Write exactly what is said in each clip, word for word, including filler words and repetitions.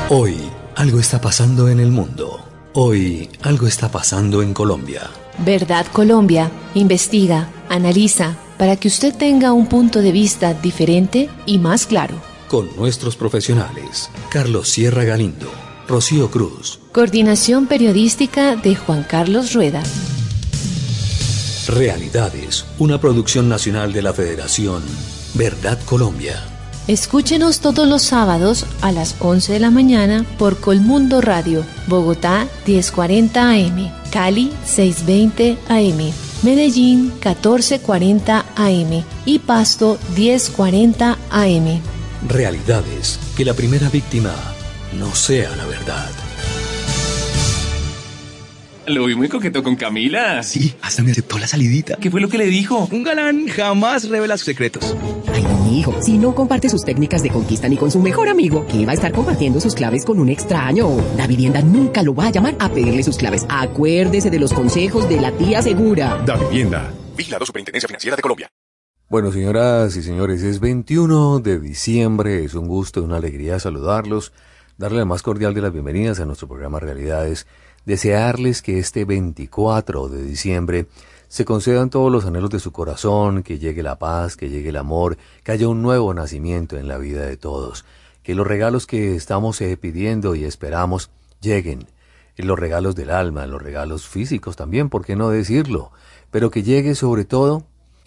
Hoy algo está pasando en el mundo. Hoy algo está pasando en Colombia. Verdad Colombia investiga, analiza, para que usted tenga un punto de vista diferente y más claro. Con nuestros profesionales, Carlos Sierra Galindo, Rocío Cruz. Coordinación periodística de Juan Carlos Rueda. Realidades, una producción nacional de la Federación Verdad Colombia. Escúchenos todos los sábados a las once de la mañana por Colmundo Radio, Bogotá diez cuarenta A M, Cali seiscientos veinte A M, Medellín catorce cuarenta A M y Pasto diez cuarenta A M. Realidades, que la primera víctima no sea la verdad. Lo vi muy coqueto con Camila. Sí, hasta me aceptó la salidita. ¿Qué fue lo que le dijo? Un galán jamás revela sus secretos. Ay, mi hijo, si no comparte sus técnicas de conquista ni con su mejor amigo, que va a estar compartiendo sus claves con un extraño. La vivienda nunca lo va a llamar a pedirle sus claves. Acuérdese de los consejos de la tía segura. Da Vivienda. Vigilado Superintendencia Financiera de Colombia. Bueno, señoras y señores, es veintiuno de diciembre. Es un gusto y una alegría saludarlos, darle la más cordial de las bienvenidas a nuestro programa Realidades. Desearles que este veinticuatro de diciembre se concedan todos los anhelos de su corazón, que llegue la paz, que llegue el amor, que haya un nuevo nacimiento en la vida de todos, que los regalos que estamos eh, pidiendo y esperamos lleguen, los regalos del alma, los regalos físicos también, ¿por qué no decirlo? Pero que llegue sobre todo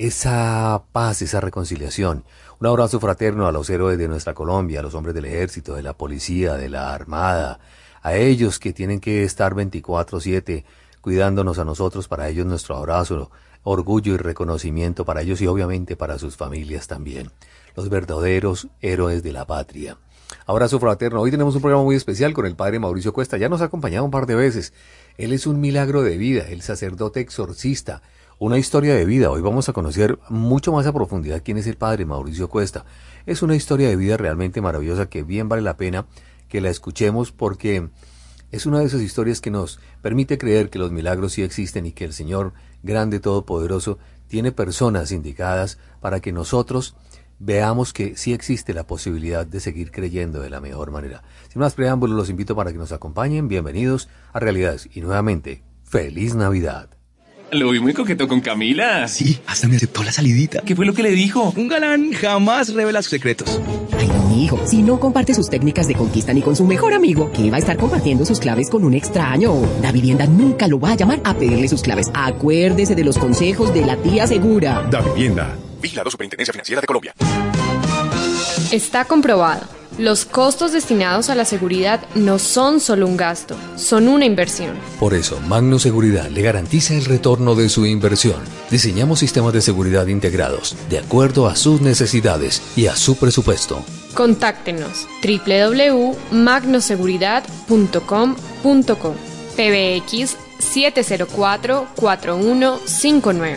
esa paz, esa reconciliación. Un abrazo fraterno a los héroes de nuestra Colombia, a los hombres del ejército, de la policía, de la armada, a ellos que tienen que estar veinticuatro siete cuidándonos a nosotros, para ellos nuestro abrazo, orgullo y reconocimiento para ellos y obviamente para sus familias también. Los verdaderos héroes de la patria. Abrazo fraterno. Hoy tenemos un programa muy especial con el padre Mauricio Cuesta. Ya nos ha acompañado un par de veces. Él es un milagro de vida, el sacerdote exorcista, una historia de vida. Hoy vamos a conocer mucho más a profundidad quién es el padre Mauricio Cuesta. Es una historia de vida realmente maravillosa que bien vale la pena que la escuchemos, porque es una de esas historias que nos permite creer que los milagros sí existen y que el Señor grande todopoderoso tiene personas indicadas para que nosotros veamos que sí existe la posibilidad de seguir creyendo de la mejor manera. Sin más preámbulos, los invito para que nos acompañen. Bienvenidos a Realidades y nuevamente, ¡Feliz Navidad! Lo vi muy coqueto con Camila. Sí, hasta me aceptó la salidita. ¿Qué fue lo que le dijo? Un galán jamás revela sus secretos. Ay, mi hijo, si no comparte sus técnicas de conquista ni con su mejor amigo, que va a estar compartiendo sus claves con un extraño. La vivienda nunca lo va a llamar a pedirle sus claves. Acuérdese de los consejos de la tía segura. Da Vivienda. Vigilado Superintendencia Financiera de Colombia. Está comprobado. Los costos destinados a la seguridad no son solo un gasto, son una inversión. Por eso, Magno Seguridad le garantiza el retorno de su inversión. Diseñamos sistemas de seguridad integrados, de acuerdo a sus necesidades y a su presupuesto. Contáctenos doble u doble u doble u punto magnoseguridad punto com punto co, P B X siete cero cuatro, cuatro uno cinco nueve.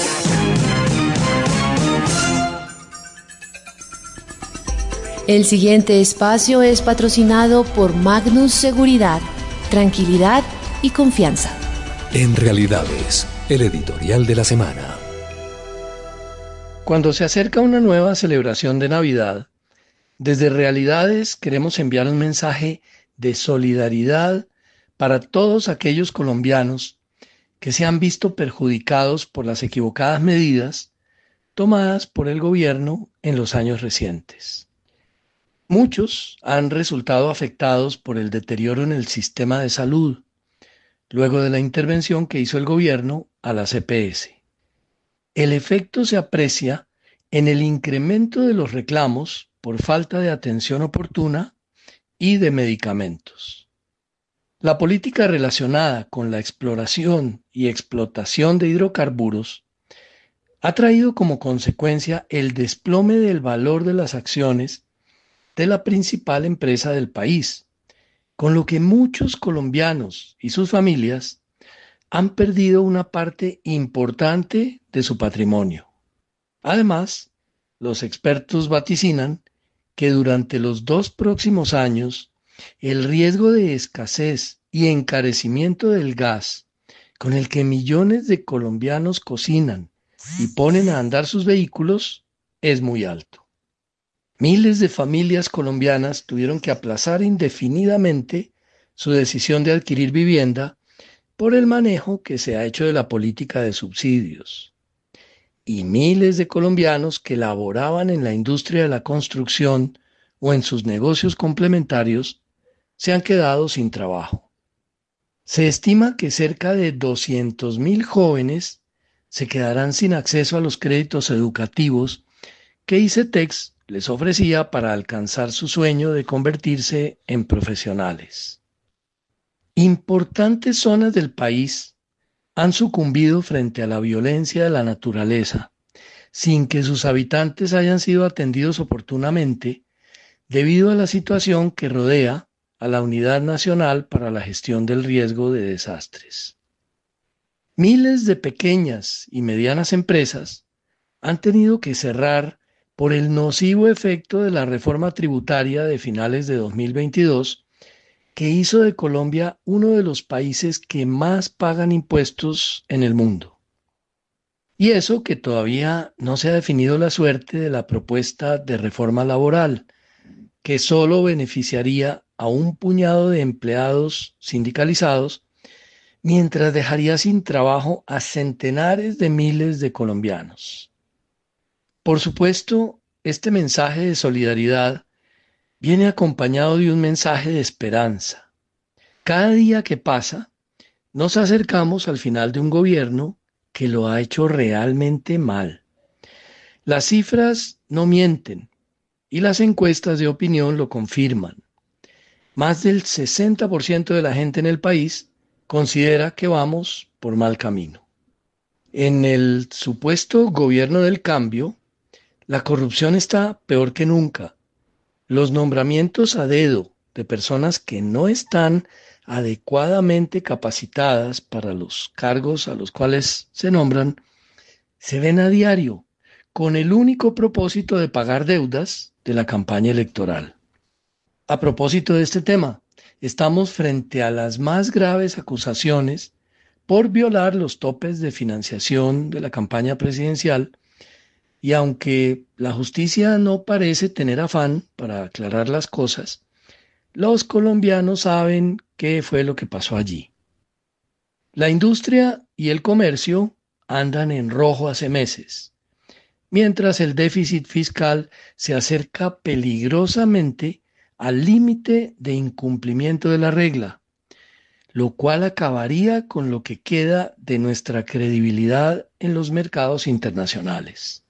El siguiente espacio es patrocinado por Magnus Seguridad, tranquilidad y confianza. En Realidades, el editorial de la semana. Cuando se acerca una nueva celebración de Navidad, desde Realidades queremos enviar un mensaje de solidaridad para todos aquellos colombianos que se han visto perjudicados por las equivocadas medidas tomadas por el gobierno en los años recientes. Muchos han resultado afectados por el deterioro en el sistema de salud, luego de la intervención que hizo el gobierno a las E P S. El efecto se aprecia en el incremento de los reclamos por falta de atención oportuna y de medicamentos. La política relacionada con la exploración y explotación de hidrocarburos ha traído como consecuencia el desplome del valor de las acciones de la principal empresa del país, con lo que muchos colombianos y sus familias han perdido una parte importante de su patrimonio. Además, los expertos vaticinan que durante los dos próximos años el riesgo de escasez y encarecimiento del gas, con el que millones de colombianos cocinan y ponen a andar sus vehículos, es muy alto. Miles de familias colombianas tuvieron que aplazar indefinidamente su decisión de adquirir vivienda por el manejo que se ha hecho de la política de subsidios. Y miles de colombianos que laboraban en la industria de la construcción o en sus negocios complementarios se han quedado sin trabajo. Se estima que cerca de doscientos mil jóvenes se quedarán sin acceso a los créditos educativos que ICETEX les ofrecía para alcanzar su sueño de convertirse en profesionales. Importantes zonas del país han sucumbido frente a la violencia de la naturaleza, sin que sus habitantes hayan sido atendidos oportunamente debido a la situación que rodea a la Unidad Nacional para la Gestión del Riesgo de Desastres. Miles de pequeñas y medianas empresas han tenido que cerrar por el nocivo efecto de la reforma tributaria de finales de dos mil veintidós, que hizo de Colombia uno de los países que más pagan impuestos en el mundo. Y eso que todavía no se ha definido la suerte de la propuesta de reforma laboral, que solo beneficiaría a un puñado de empleados sindicalizados, mientras dejaría sin trabajo a centenares de miles de colombianos. Por supuesto, este mensaje de solidaridad viene acompañado de un mensaje de esperanza. Cada día que pasa, nos acercamos al final de un gobierno que lo ha hecho realmente mal. Las cifras no mienten y las encuestas de opinión lo confirman. Más del sesenta por ciento de la gente en el país considera que vamos por mal camino. En el supuesto gobierno del cambio, la corrupción está peor que nunca. Los nombramientos a dedo de personas que no están adecuadamente capacitadas para los cargos a los cuales se nombran se ven a diario, con el único propósito de pagar deudas de la campaña electoral. A propósito de este tema, estamos frente a las más graves acusaciones por violar los topes de financiación de la campaña presidencial, y aunque la justicia no parece tener afán para aclarar las cosas, los colombianos saben qué fue lo que pasó allí. La industria y el comercio andan en rojo hace meses, mientras el déficit fiscal se acerca peligrosamente al límite de incumplimiento de la regla, lo cual acabaría con lo que queda de nuestra credibilidad en los mercados internacionales.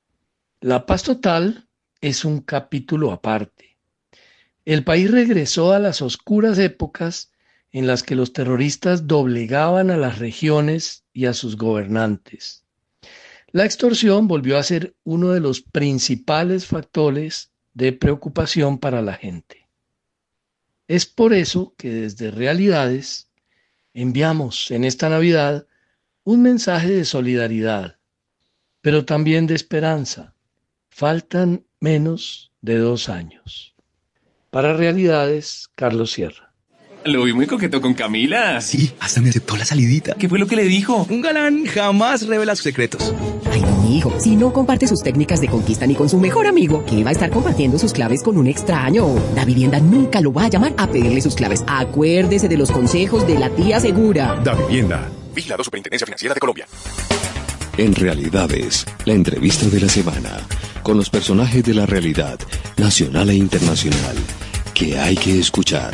La paz total es un capítulo aparte. El país regresó a las oscuras épocas en las que los terroristas doblegaban a las regiones y a sus gobernantes. La extorsión volvió a ser uno de los principales factores de preocupación para la gente. Es por eso que desde Realidades enviamos en esta Navidad un mensaje de solidaridad, pero también de esperanza. Faltan menos de dos años. Para Realidades, Carlos Sierra. Lo vi muy coqueto con Camila. Sí, hasta me aceptó la salidita. ¿Qué fue lo que le dijo? Un galán jamás revela sus secretos. Ay, mi hijo, si no comparte sus técnicas de conquista ni con su mejor amigo, que va a estar compartiendo sus claves con un extraño. Da Vivienda nunca lo va a llamar a pedirle sus claves. Acuérdese de los consejos de la tía segura. Da Vivienda. Vigilado Superintendencia Financiera de Colombia. En Realidades, la entrevista de la semana, con los personajes de la realidad, nacional e internacional, que hay que escuchar.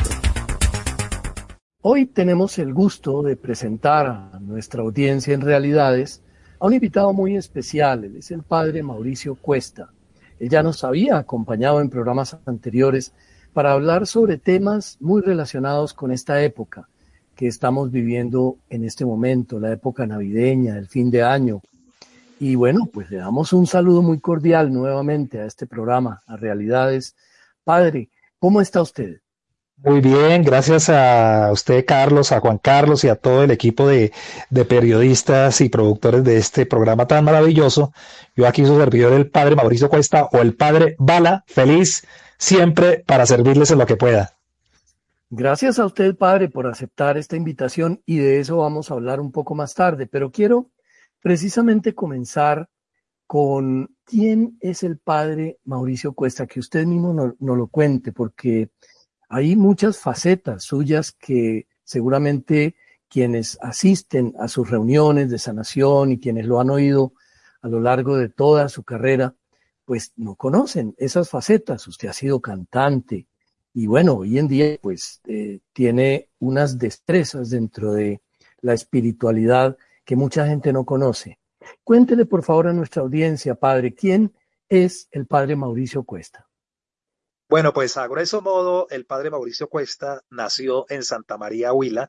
Hoy tenemos el gusto de presentar a nuestra audiencia en Realidades a un invitado muy especial. Él es el padre Mauricio Cuesta. Él ya nos había acompañado en programas anteriores para hablar sobre temas muy relacionados con esta época que estamos viviendo en este momento, la época navideña, el fin de año. Y bueno, pues le damos un saludo muy cordial nuevamente a este programa, a Realidades. Padre, ¿cómo está usted? Muy bien, gracias a usted, Carlos, a Juan Carlos y a todo el equipo de, de periodistas y productores de este programa tan maravilloso. Yo aquí su servidor, el padre Mauricio Cuesta, o el padre Bala, feliz siempre para servirles en lo que pueda. Gracias a usted, padre, por aceptar esta invitación, y de eso vamos a hablar un poco más tarde, pero quiero precisamente comenzar con quién es el padre Mauricio Cuesta, que usted mismo nos no lo cuente, porque hay muchas facetas suyas que seguramente quienes asisten a sus reuniones de sanación y quienes lo han oído a lo largo de toda su carrera, pues no conocen esas facetas. Usted ha sido cantante y bueno, hoy en día pues eh, tiene unas destrezas dentro de la espiritualidad que mucha gente no conoce. Cuéntele por favor a nuestra audiencia, padre, ¿quién es el padre Mauricio Cuesta? Bueno, pues a grueso modo, el padre Mauricio Cuesta nació en Santa María, Huila,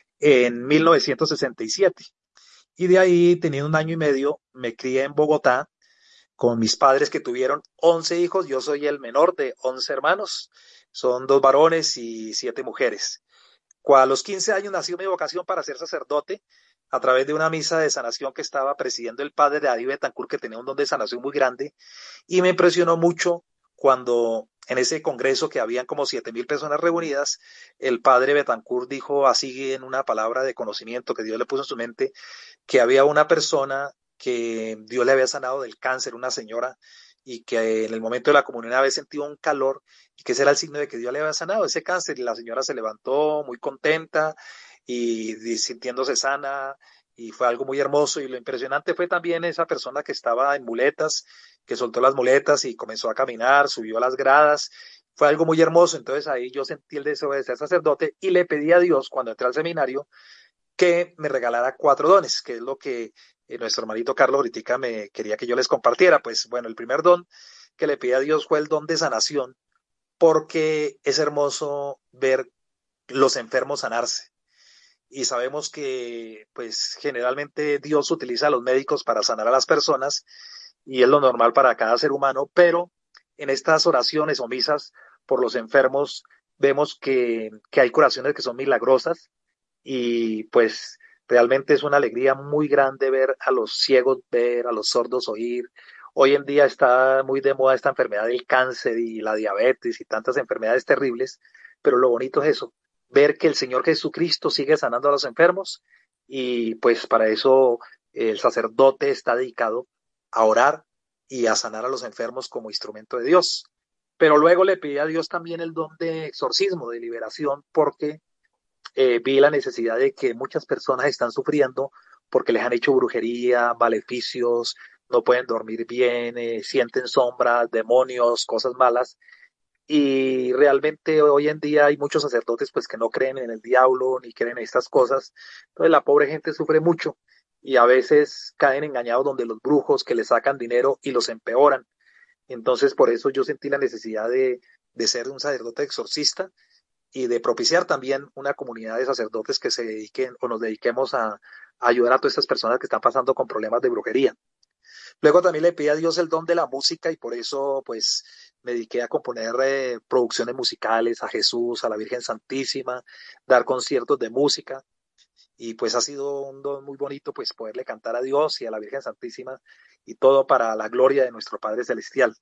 en mil novecientos sesenta y siete. Y de ahí, teniendo un año y medio, me crié en Bogotá con mis padres que tuvieron once hijos. Yo soy el menor de once hermanos. Son dos varones y siete mujeres. A los quince años nació mi vocación para ser sacerdote a través de una misa de sanación que estaba presidiendo el padre David Betancourt, que tenía un don de sanación muy grande. Y me impresionó mucho cuando en ese congreso que habían como siete mil personas reunidas, el padre Betancourt dijo así en una palabra de conocimiento que Dios le puso en su mente, que había una persona que Dios le había sanado del cáncer, una señora, y que en el momento de la comunión había sentido un calor, y que ese era el signo de que Dios le había sanado ese cáncer, y la señora se levantó muy contenta y, y sintiéndose sana, y fue algo muy hermoso. Y lo impresionante fue también esa persona que estaba en muletas, que soltó las muletas y comenzó a caminar, subió a las gradas. Fue algo muy hermoso. Entonces ahí yo sentí el deseo de ser sacerdote y le pedí a Dios, cuando entré al seminario, que me regalara cuatro dones, que es lo que eh, nuestro hermanito Carlos ahorita me quería que yo les compartiera. Pues bueno, el primer don que le pedí a Dios fue el don de sanación, porque es hermoso ver los enfermos sanarse. Y sabemos que pues generalmente Dios utiliza a los médicos para sanar a las personas, y es lo normal para cada ser humano, pero en estas oraciones o misas por los enfermos vemos que, que hay curaciones que son milagrosas, y pues realmente es una alegría muy grande ver a los ciegos ver, a los sordos oír. Hoy en día está muy de moda esta enfermedad del cáncer y la diabetes y tantas enfermedades terribles, pero lo bonito es eso, ver que el Señor Jesucristo sigue sanando a los enfermos, y pues para eso el sacerdote está dedicado a orar y a sanar a los enfermos como instrumento de Dios. Pero luego le pedí a Dios también el don de exorcismo, de liberación, porque eh, vi la necesidad de que muchas personas están sufriendo porque les han hecho brujería, maleficios, no pueden dormir bien, eh, sienten sombras, demonios, cosas malas. Y realmente hoy en día hay muchos sacerdotes pues que no creen en el diablo ni creen en estas cosas. Entonces la pobre gente sufre mucho y a veces caen engañados donde los brujos que les sacan dinero y los empeoran. Entonces por eso yo sentí la necesidad de, de ser un sacerdote exorcista y de propiciar también una comunidad de sacerdotes que se dediquen o nos dediquemos a, a ayudar a todas estas personas que están pasando con problemas de brujería. Luego también le pedí a Dios el don de la música, y por eso pues me dediqué a componer eh, producciones musicales a Jesús, a la Virgen Santísima, dar conciertos de música, y pues ha sido un don muy bonito pues poderle cantar a Dios y a la Virgen Santísima, y todo para la gloria de nuestro Padre Celestial.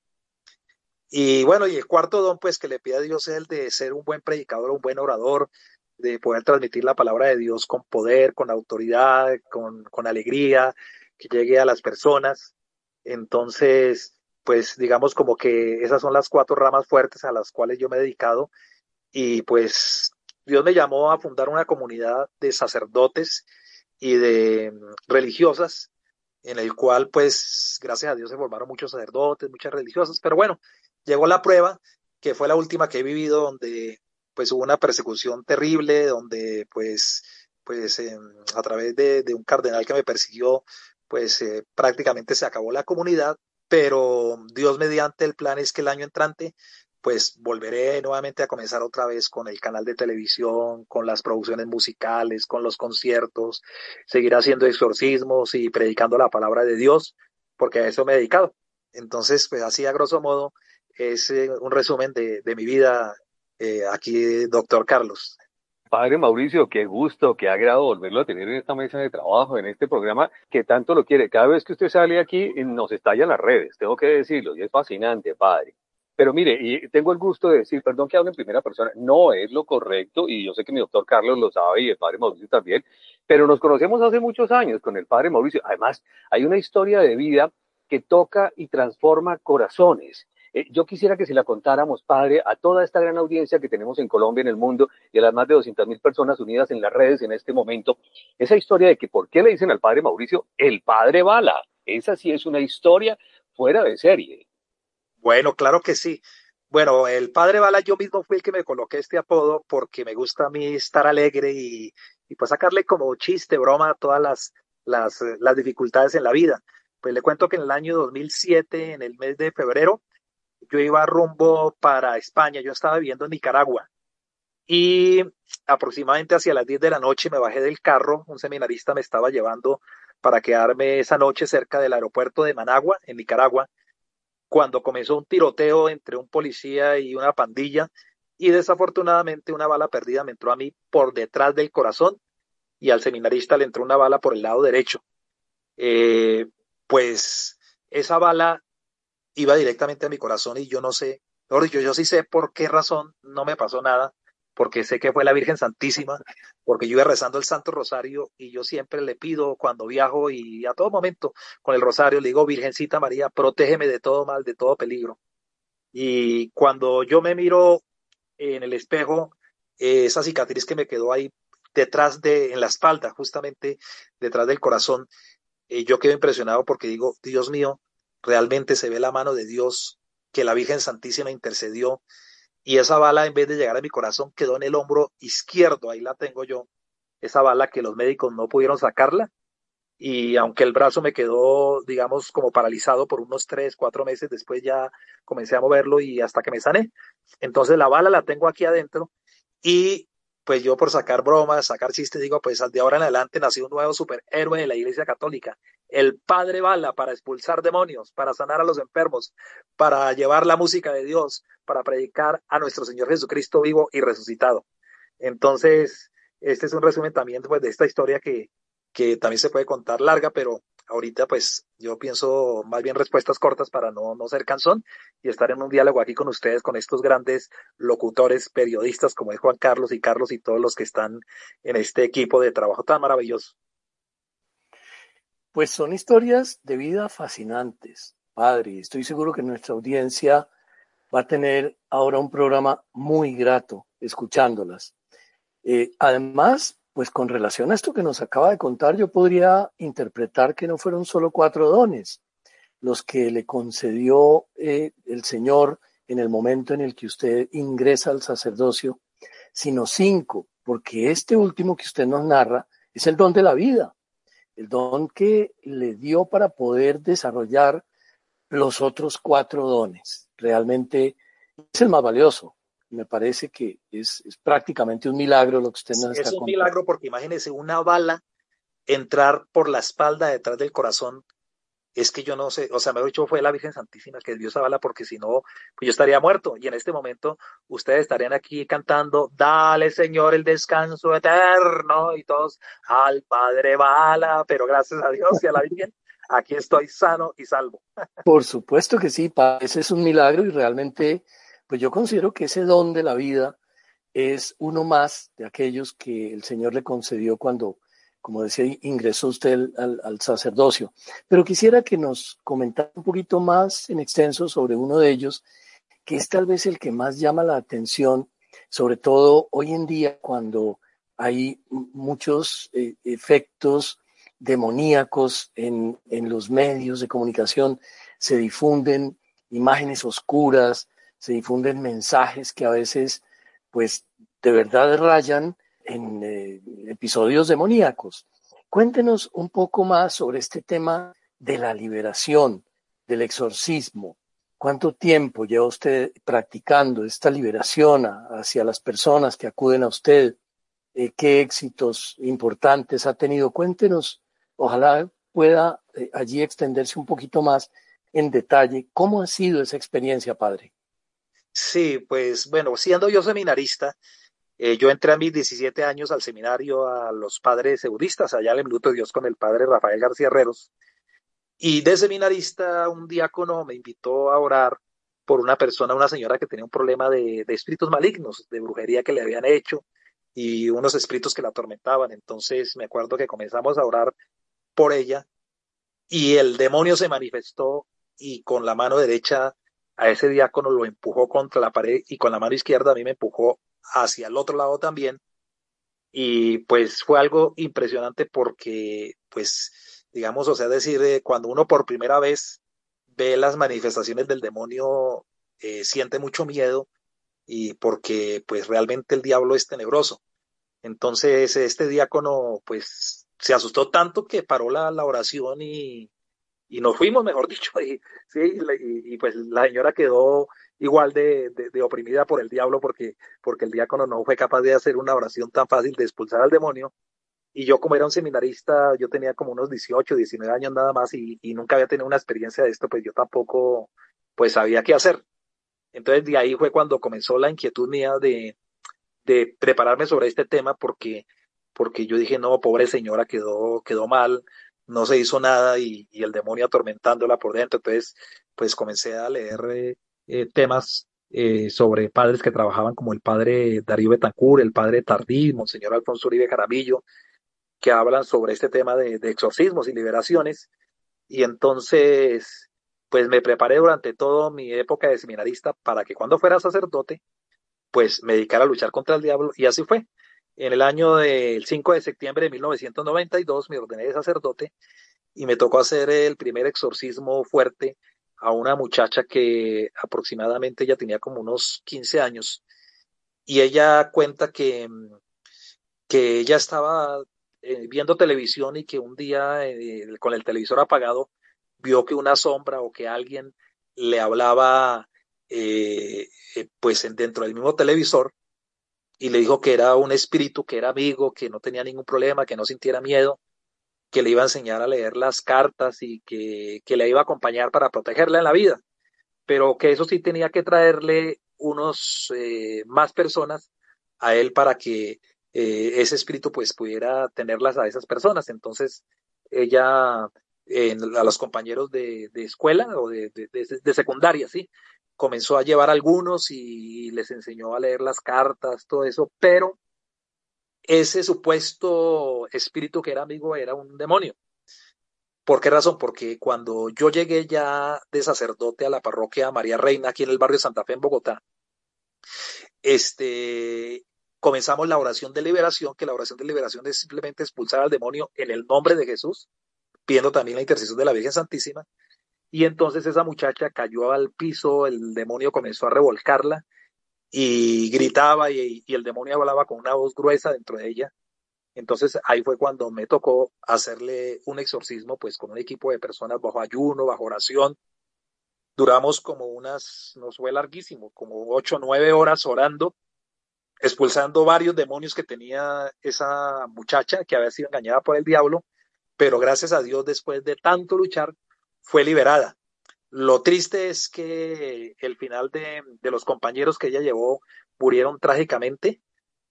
Y bueno, y el cuarto don pues que le pido a Dios es el de ser un buen predicador, un buen orador, de poder transmitir la palabra de Dios con poder, con autoridad, con, con alegría, que llegue a las personas. Entonces, pues digamos como que esas son las cuatro ramas fuertes a las cuales yo me he dedicado, y pues Dios me llamó a fundar una comunidad de sacerdotes y de religiosas, en el cual pues gracias a Dios se formaron muchos sacerdotes, muchas religiosas, pero bueno, llegó la prueba, que fue la última que he vivido, donde pues hubo una persecución terrible, donde pues, pues eh, a través de, de un cardenal que me persiguió, pues eh, prácticamente se acabó la comunidad, pero Dios mediante, el plan es que el año entrante pues volveré nuevamente a comenzar otra vez con el canal de televisión, con las producciones musicales, con los conciertos, seguir haciendo exorcismos y predicando la palabra de Dios, porque a eso me he dedicado. Entonces, pues así a grosso modo es eh, un resumen de, de mi vida eh, aquí, doctor Carlos. Padre Mauricio, qué gusto, qué agrado volverlo a tener en esta mesa de trabajo, en este programa que tanto lo quiere. Cada vez que usted sale aquí nos estalla en las redes, tengo que decirlo, y es fascinante, padre. Pero mire, y tengo el gusto de decir, perdón que hable en primera persona, no es lo correcto, y yo sé que mi doctor Carlos lo sabe y el padre Mauricio también, pero nos conocemos hace muchos años con el padre Mauricio. Además, hay una historia de vida que toca y transforma corazones. Eh, yo quisiera que se la contáramos, padre, a toda esta gran audiencia que tenemos en Colombia, en el mundo, y a las más de doscientas mil personas unidas en las redes en este momento, esa historia de que por qué le dicen al padre Mauricio el padre Bala. Esa sí es una historia fuera de serie. Bueno, claro que sí. Bueno, el padre Bala, yo mismo fui el que me coloqué este apodo porque me gusta a mí estar alegre y, y pues sacarle como chiste, broma a todas las, las, las dificultades en la vida. Pues le cuento que en el año dos mil siete, en el mes de febrero, yo iba rumbo para España, yo estaba viviendo en Nicaragua y aproximadamente hacia las diez de la noche me bajé del carro, un seminarista me estaba llevando para quedarme esa noche cerca del aeropuerto de Managua, en Nicaragua, cuando comenzó un tiroteo entre un policía y una pandilla y desafortunadamente una bala perdida me entró a mí por detrás del corazón y al seminarista le entró una bala por el lado derecho. Eh, pues esa bala iba directamente a mi corazón y yo no sé, mejor dicho, yo sí sé por qué razón no me pasó nada, porque sé que fue la Virgen Santísima, porque yo iba rezando el Santo Rosario y yo siempre le pido cuando viajo y a todo momento con el rosario le digo, Virgencita María, protégeme de todo mal, de todo peligro. Y cuando yo me miro en el espejo, eh, esa cicatriz que me quedó ahí detrás de, en la espalda, justamente detrás del corazón, eh, yo quedo impresionado porque digo, Dios mío, realmente se ve la mano de Dios, que la Virgen Santísima intercedió y esa bala en vez de llegar a mi corazón quedó en el hombro izquierdo, ahí la tengo yo, esa bala que los médicos no pudieron sacarla y aunque el brazo me quedó, digamos, como paralizado por unos tres, cuatro meses, después ya comencé a moverlo y hasta que me sané. Entonces la bala la tengo aquí adentro y pues yo por sacar bromas, sacar chistes, digo, pues de ahora en adelante nació un nuevo superhéroe de la Iglesia Católica, el Padre Bala, para expulsar demonios, para sanar a los enfermos, para llevar la música de Dios, para predicar a nuestro Señor Jesucristo vivo y resucitado. Entonces, este es un resumen también pues, de esta historia que, que también se puede contar larga, pero ahorita pues yo pienso más bien respuestas cortas para no, no ser cansón y estar en un diálogo aquí con ustedes, con estos grandes locutores, periodistas como es Juan Carlos y Carlos y todos los que están en este equipo de trabajo tan maravilloso. Pues son historias de vida fascinantes, padre. Estoy seguro que nuestra audiencia va a tener ahora un programa muy grato escuchándolas. Eh, además, pues con relación a esto que nos acaba de contar, yo podría interpretar que no fueron solo cuatro dones los que le concedió eh, el Señor en el momento en el que usted ingresa al sacerdocio, sino cinco, porque este último que usted nos narra es el don de la vida, el don que le dio para poder desarrollar los otros cuatro dones. Realmente es el más valioso. Me parece que es, es prácticamente un milagro lo que usted nos está contando. Es un milagro porque imagínese una bala entrar por la espalda detrás del corazón. Es que yo no sé, o sea, mejor dicho, fue la Virgen Santísima que dio esa bala porque si no, pues yo estaría muerto. Y en este momento ustedes estarían aquí cantando, dale Señor el descanso eterno y todos al Padre Bala, pero gracias a Dios y a la Virgen, aquí estoy sano y salvo. Por supuesto que sí, ese es un milagro y realmente... Pues yo considero que ese don de la vida es uno más de aquellos que el Señor le concedió cuando, como decía, ingresó usted al, al sacerdocio. Pero quisiera que nos comentara un poquito más en extenso sobre uno de ellos, que es tal vez el que más llama la atención, sobre todo hoy en día cuando hay muchos eh, efectos demoníacos en, en los medios de comunicación, se difunden imágenes oscuras, se difunden mensajes que a veces, pues, de verdad rayan en eh, episodios demoníacos. Cuéntenos un poco más sobre este tema de la liberación, del exorcismo. ¿Cuánto tiempo lleva usted practicando esta liberación a, hacia las personas que acuden a usted? Eh, ¿Qué éxitos importantes ha tenido? Cuéntenos, ojalá pueda eh, allí extenderse un poquito más en detalle. ¿Cómo ha sido esa experiencia, padre? Sí, pues bueno, siendo yo seminarista, eh, yo entré a mis diecisiete años al seminario a los padres eudistas, allá en el Minuto de Dios con el padre Rafael García Herreros, y de seminarista un diácono me invitó a orar por una persona, una señora que tenía un problema de, de espíritus malignos, de brujería que le habían hecho y unos espíritus que la atormentaban. Entonces me acuerdo que comenzamos a orar por ella y el demonio se manifestó y con la mano derecha a ese diácono lo empujó contra la pared y con la mano izquierda a mí me empujó hacia el otro lado también. Y pues fue algo impresionante porque, pues, digamos, o sea, decir, eh, cuando uno por primera vez ve las manifestaciones del demonio, eh, siente mucho miedo y porque, pues, realmente el diablo es tenebroso. Entonces, este diácono, pues, se asustó tanto que paró la, la oración y, y nos fuimos, mejor dicho, y, sí, y, y pues la señora quedó igual de, de, de oprimida por el diablo porque, porque el diácono no fue capaz de hacer una oración tan fácil de expulsar al demonio. Y yo como era un seminarista, yo tenía como unos dieciocho, diecinueve años nada más y, y nunca había tenido una experiencia de esto, pues yo tampoco pues sabía qué hacer. Entonces de ahí fue cuando comenzó la inquietud mía de, de prepararme sobre este tema porque, porque yo dije, no, pobre señora, quedó, quedó mal, no se hizo nada y, y el demonio atormentándola por dentro. Entonces, pues comencé a leer eh, eh, temas eh, sobre padres que trabajaban como el padre Darío Betancur, el padre Tardí, Monseñor Alfonso Uribe Jaramillo, que hablan sobre este tema de, de exorcismos y liberaciones. Y entonces, pues me preparé durante toda mi época de seminarista para que cuando fuera sacerdote, pues me dedicara a luchar contra el diablo y así fue. En el año del cinco de septiembre de mil novecientos noventa y dos me ordené de sacerdote y me tocó hacer el primer exorcismo fuerte a una muchacha que aproximadamente ella tenía como unos quince años y ella cuenta que, que ella estaba eh, viendo televisión y que un día eh, con el televisor apagado vio que una sombra o que alguien le hablaba eh, eh, pues dentro del mismo televisor y le dijo que era un espíritu, que era amigo, que no tenía ningún problema, que no sintiera miedo, que le iba a enseñar a leer las cartas y que, que le iba a acompañar para protegerla en la vida, pero que eso sí tenía que traerle unos eh, más personas a él para que eh, ese espíritu pues pudiera tenerlas a esas personas. Entonces ella eh, a los compañeros de, de escuela o de, de, de, de secundaria, sí, comenzó a llevar algunos y les enseñó a leer las cartas, todo eso, pero ese supuesto espíritu que era amigo era un demonio. ¿Por qué razón? Porque cuando yo llegué ya de sacerdote a la parroquia María Reina, aquí en el barrio de Santa Fe, en Bogotá, este, comenzamos la oración de liberación, que la oración de liberación es simplemente expulsar al demonio en el nombre de Jesús, pidiendo también la intercesión de la Virgen Santísima. Y entonces esa muchacha cayó al piso, el demonio comenzó a revolcarla y gritaba y, y el demonio hablaba con una voz gruesa dentro de ella. Entonces ahí fue cuando me tocó hacerle un exorcismo pues con un equipo de personas bajo ayuno, bajo oración. Duramos como unas, nos fue larguísimo, como ocho o nueve horas orando, expulsando varios demonios que tenía esa muchacha que había sido engañada por el diablo, pero gracias a Dios después de tanto luchar fue liberada. Lo triste es que el final de, de los compañeros que ella llevó murieron trágicamente,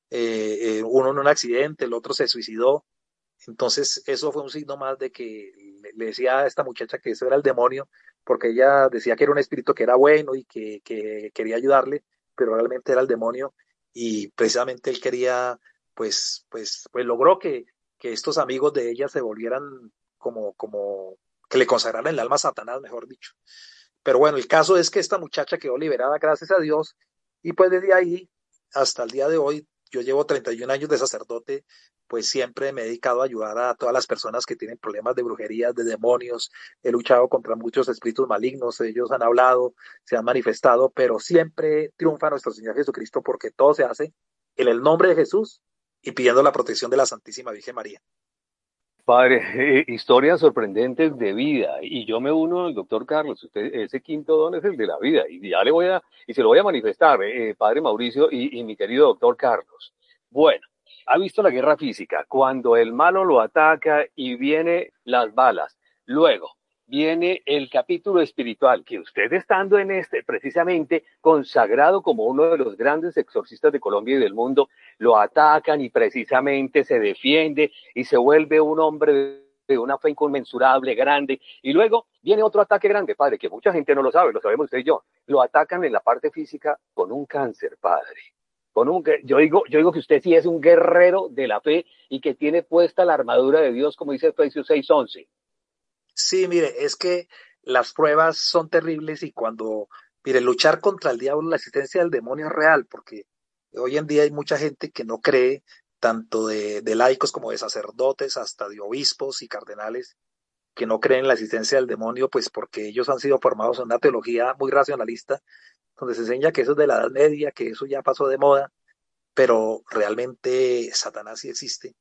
eh, eh, uno en un accidente, el otro se suicidó. Entonces eso fue un signo más de que le, le decía a esta muchacha que eso era el demonio, porque ella decía que era un espíritu que era bueno y que, que quería ayudarle, pero realmente era el demonio y precisamente él quería, pues, pues, pues logró que, que estos amigos de ella se volvieran como, como, que le consagraran el alma a Satanás, mejor dicho. Pero bueno, el caso es que esta muchacha quedó liberada, gracias a Dios, y pues desde ahí hasta el día de hoy, yo llevo treinta y un años de sacerdote, pues siempre me he dedicado a ayudar a todas las personas que tienen problemas de brujería, de demonios. He luchado contra muchos espíritus malignos, ellos han hablado, se han manifestado, pero siempre triunfa nuestro Señor Jesucristo porque todo se hace en el nombre de Jesús y pidiendo la protección de la Santísima Virgen María. Padre, eh, historias sorprendentes de vida, y yo me uno al doctor Carlos. Usted, ese quinto don es el de la vida, y ya le voy a, y se lo voy a manifestar, eh, Padre Mauricio y, y mi querido doctor Carlos. Bueno, ha visto la guerra física, cuando el malo lo ataca y viene las balas. Luego viene el capítulo espiritual, que usted estando en este, precisamente consagrado como uno de los grandes exorcistas de Colombia y del mundo, lo atacan y precisamente se defiende y se vuelve un hombre de una fe inconmensurable, grande. Y luego viene otro ataque grande, padre, que mucha gente no lo sabe, lo sabemos usted y yo. Lo atacan en la parte física con un cáncer, padre. Con un, yo digo, yo digo que usted sí es un guerrero de la fe y que tiene puesta la armadura de Dios, como dice Efesios seis once. Sí, mire, es que las pruebas son terribles y cuando, mire, luchar contra el diablo, la existencia del demonio es real, porque hoy en día hay mucha gente que no cree, tanto de, de laicos como de sacerdotes, hasta de obispos y cardenales, que no creen en la existencia del demonio, pues porque ellos han sido formados en una teología muy racionalista, donde se enseña que eso es de la Edad Media, que eso ya pasó de moda, pero realmente Satanás sí existe.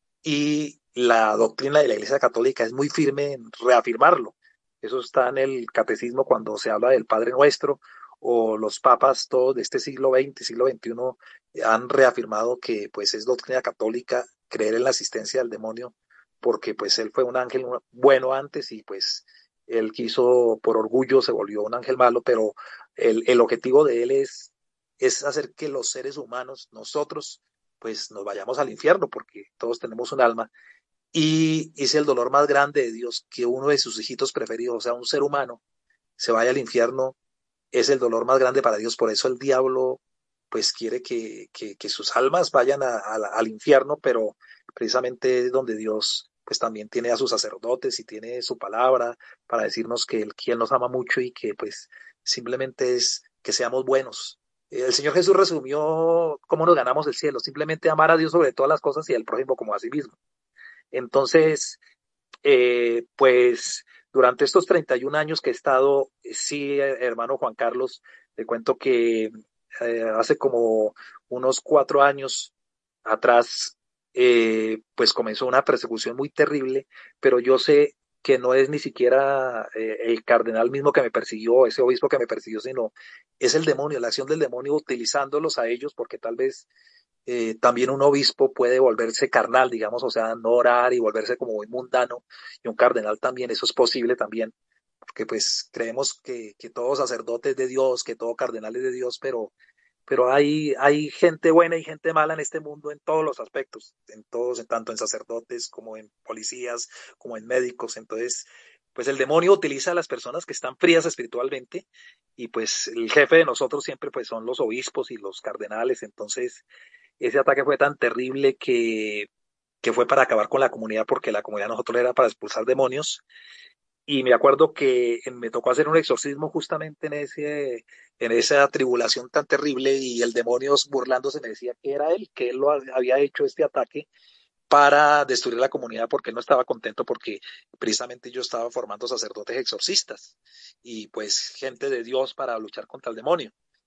Y la doctrina de la Iglesia Católica es muy firme en reafirmarlo. Eso está en el catecismo cuando se habla del Padre Nuestro, o los papas todos de este siglo veinte, siglo veintiuno han reafirmado que pues es doctrina católica creer en la existencia del demonio, porque pues él fue un ángel bueno antes y pues él quiso por orgullo se volvió un ángel malo, pero el, el objetivo de él es, es hacer que los seres humanos, nosotros, pues nos vayamos al infierno, porque todos tenemos un alma, y es el dolor más grande de Dios que uno de sus hijitos preferidos, o sea, un ser humano, se vaya al infierno, es el dolor más grande para Dios, por eso el diablo pues quiere que, que, que sus almas vayan a, a, al infierno, pero precisamente es donde Dios pues también tiene a sus sacerdotes y tiene su palabra para decirnos que Él quien nos ama mucho y que pues simplemente es que seamos buenos. El Señor Jesús resumió cómo nos ganamos el cielo, simplemente amar a Dios sobre todas las cosas y al prójimo como a sí mismo. Entonces, eh, pues durante estos treinta y un años que he estado, sí, hermano Juan Carlos, te cuento que eh, hace como unos cuatro años atrás, eh, pues comenzó una persecución muy terrible, pero yo sé que no es ni siquiera eh, el cardenal mismo que me persiguió, ese obispo que me persiguió, sino es el demonio, la acción del demonio utilizándolos a ellos, porque tal vez eh, también un obispo puede volverse carnal, digamos, o sea, no orar y volverse como muy mundano, y un cardenal también, eso es posible también, porque pues creemos que, que todo sacerdote es de Dios, que todo cardenal es de Dios, pero pero hay, hay gente buena y gente mala en este mundo en todos los aspectos, en todos, en tanto en sacerdotes como en policías, como en médicos. Entonces, pues el demonio utiliza a las personas que están frías espiritualmente y pues el jefe de nosotros siempre pues son los obispos y los cardenales. Entonces, ese ataque fue tan terrible que, que fue para acabar con la comunidad porque la comunidad de nosotros era para expulsar demonios. Y me acuerdo que me tocó hacer un exorcismo justamente en ese, en esa tribulación tan terrible y el demonio burlándose me decía que era él, que él lo había hecho este ataque para destruir la comunidad porque él no estaba contento porque precisamente yo estaba formando sacerdotes exorcistas y pues gente de Dios para luchar contra el demonio.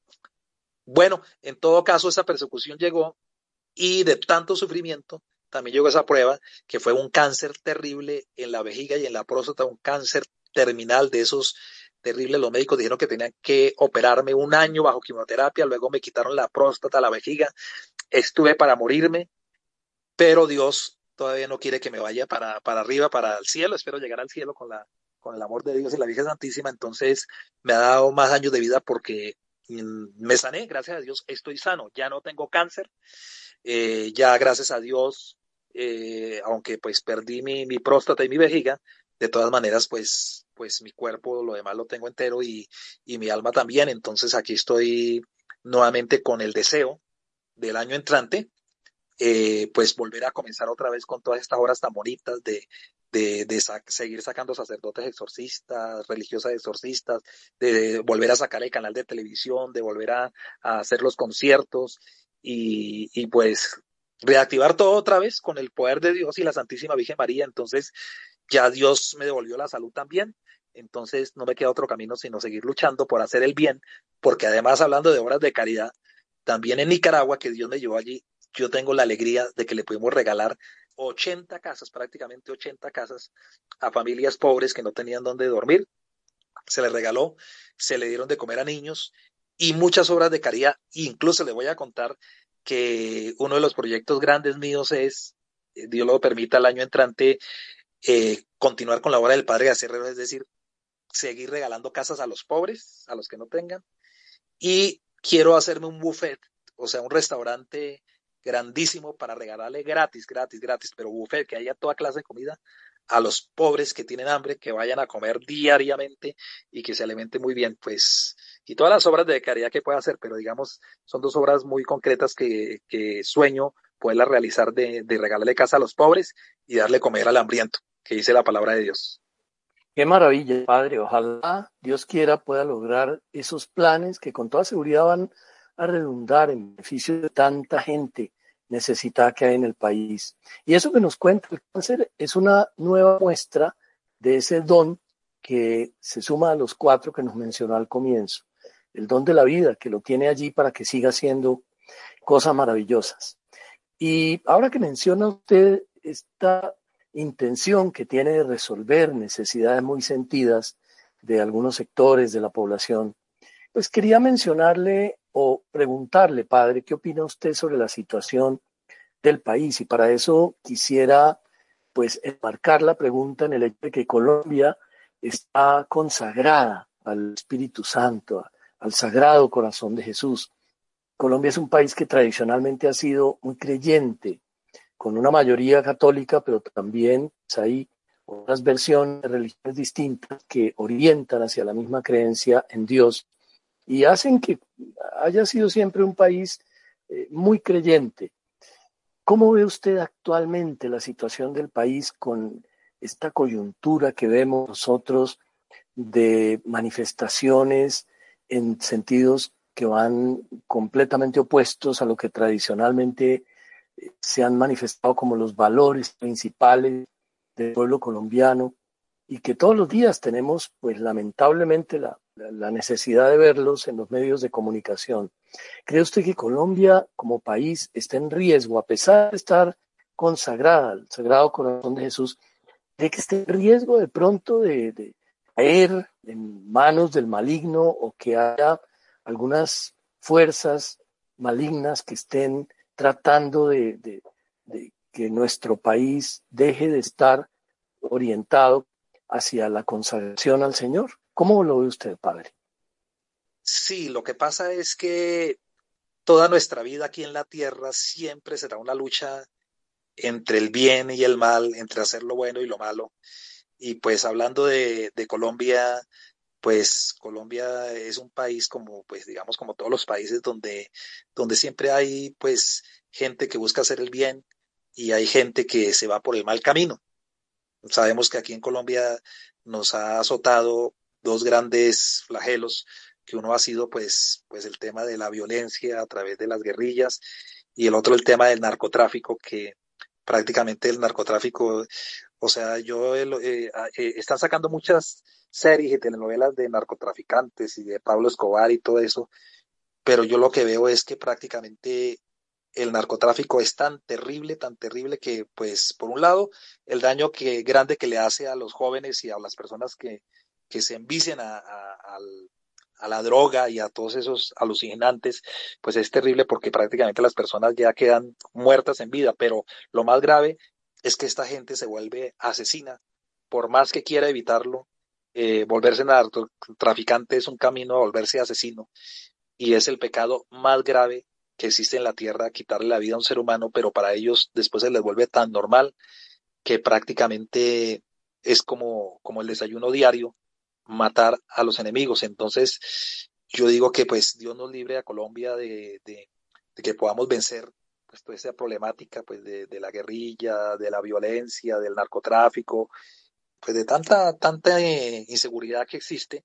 Bueno, en todo caso esa persecución llegó y de tanto sufrimiento también llegó esa prueba que fue un cáncer terrible en la vejiga y en la próstata, un cáncer terminal de esos terribles. Los médicos dijeron que tenían que operarme un año bajo quimioterapia, luego me quitaron la próstata, la vejiga, estuve para morirme, pero Dios todavía no quiere que me vaya para, para arriba, para el cielo, espero llegar al cielo con, la, con el amor de Dios y la Virgen Santísima, entonces me ha dado más años de vida porque mm, me sané, gracias a Dios estoy sano, ya no tengo cáncer. Eh, ya gracias a Dios, eh, aunque pues perdí mi, mi próstata y mi vejiga, de todas maneras pues, pues mi cuerpo, lo demás lo tengo entero y, y mi alma también, entonces aquí estoy nuevamente con el deseo del año entrante, eh, pues volver a comenzar otra vez con todas estas horas tan bonitas de, de, de sac- seguir sacando sacerdotes exorcistas, religiosas exorcistas, de volver a sacar el canal de televisión, de volver a, a hacer los conciertos y, y pues reactivar todo otra vez con el poder de Dios y la Santísima Virgen María. Entonces ya Dios me devolvió la salud también. Entonces no me queda otro camino sino seguir luchando por hacer el bien, porque además hablando de obras de caridad, también en Nicaragua, que Dios me llevó allí, yo tengo la alegría de que le pudimos regalar ochenta casas, prácticamente ochenta casas a familias pobres que no tenían dónde dormir. Se les regaló, se le dieron de comer a niños y muchas obras de caridad. Incluso le voy a contar que uno de los proyectos grandes míos es, eh, Dios lo permita, el año entrante, eh, continuar con la obra del Padre Acerrero, es decir, seguir regalando casas a los pobres, a los que no tengan. Y quiero hacerme un buffet, o sea, un restaurante grandísimo para regalarle gratis, gratis, gratis, pero buffet, que haya toda clase de comida a los pobres que tienen hambre, que vayan a comer diariamente y que se alimenten muy bien, pues, y todas las obras de caridad que pueda hacer, pero digamos, son dos obras muy concretas que, que sueño poderlas realizar de, de regalarle casa a los pobres y darle comer al hambriento, que dice la palabra de Dios. Qué maravilla, Padre. Ojalá Dios quiera pueda lograr esos planes que con toda seguridad van a redundar en beneficio de tanta gente necesitada que hay en el país. Y eso que nos cuenta el cáncer es una nueva muestra de ese don que se suma a los cuatro que nos mencionó al comienzo. El don de la vida, que lo tiene allí para que siga haciendo cosas maravillosas. Y ahora que menciona usted esta intención que tiene de resolver necesidades muy sentidas de algunos sectores de la población, pues quería mencionarle o preguntarle, padre, ¿qué opina usted sobre la situación del país? Y para eso quisiera pues enmarcar la pregunta en el hecho de que Colombia está consagrada al Espíritu Santo, al Sagrado Corazón de Jesús. Colombia es un país que tradicionalmente ha sido muy creyente, con una mayoría católica, pero también pues, hay otras versiones de religiones distintas que orientan hacia la misma creencia en Dios y hacen que haya sido siempre un país eh, muy creyente. ¿Cómo ve usted actualmente la situación del país con esta coyuntura que vemos nosotros de manifestaciones en sentidos que van completamente opuestos a lo que tradicionalmente se han manifestado como los valores principales del pueblo colombiano y que todos los días tenemos, pues lamentablemente, la, la necesidad de verlos en los medios de comunicación? ¿Cree usted que Colombia como país está en riesgo, a pesar de estar consagrada al Sagrado Corazón de Jesús, de que esté en riesgo de pronto de, de caer en manos del maligno o que haya algunas fuerzas malignas que estén tratando de, de, de que nuestro país deje de estar orientado hacia la consagración al Señor? ¿Cómo lo ve usted, padre? Sí, lo que pasa es que toda nuestra vida aquí en la tierra siempre será una lucha entre el bien y el mal, entre hacer lo bueno y lo malo. Y pues hablando de, de Colombia, pues Colombia es un país como, pues digamos, como todos los países donde, donde siempre hay pues gente que busca hacer el bien y hay gente que se va por el mal camino. Sabemos que aquí en Colombia nos ha azotado dos grandes flagelos, que uno ha sido pues, pues el tema de la violencia a través de las guerrillas y el otro el tema del narcotráfico, que prácticamente el narcotráfico, o sea, yo eh, eh, eh, están sacando muchas series y telenovelas de narcotraficantes y de Pablo Escobar y todo eso, pero yo lo que veo es que prácticamente el narcotráfico es tan terrible, tan terrible que, pues, por un lado, el daño que grande que le hace a los jóvenes y a las personas que, que se envician a, a, a, a la droga y a todos esos alucinantes, pues es terrible porque prácticamente las personas ya quedan muertas en vida, pero lo más grave es que esta gente se vuelve asesina, por más que quiera evitarlo. Eh, volverse narcotraficante es un camino a volverse asesino y es el pecado más grave que existe en la tierra, quitarle la vida a un ser humano, pero para ellos después se les vuelve tan normal que prácticamente es como, como el desayuno diario, matar a los enemigos. Entonces yo digo que pues Dios nos libre a Colombia de, de, de que podamos vencer pues toda esa problemática pues de, de la guerrilla, de la violencia, del narcotráfico, pues de tanta, tanta eh, inseguridad que existe,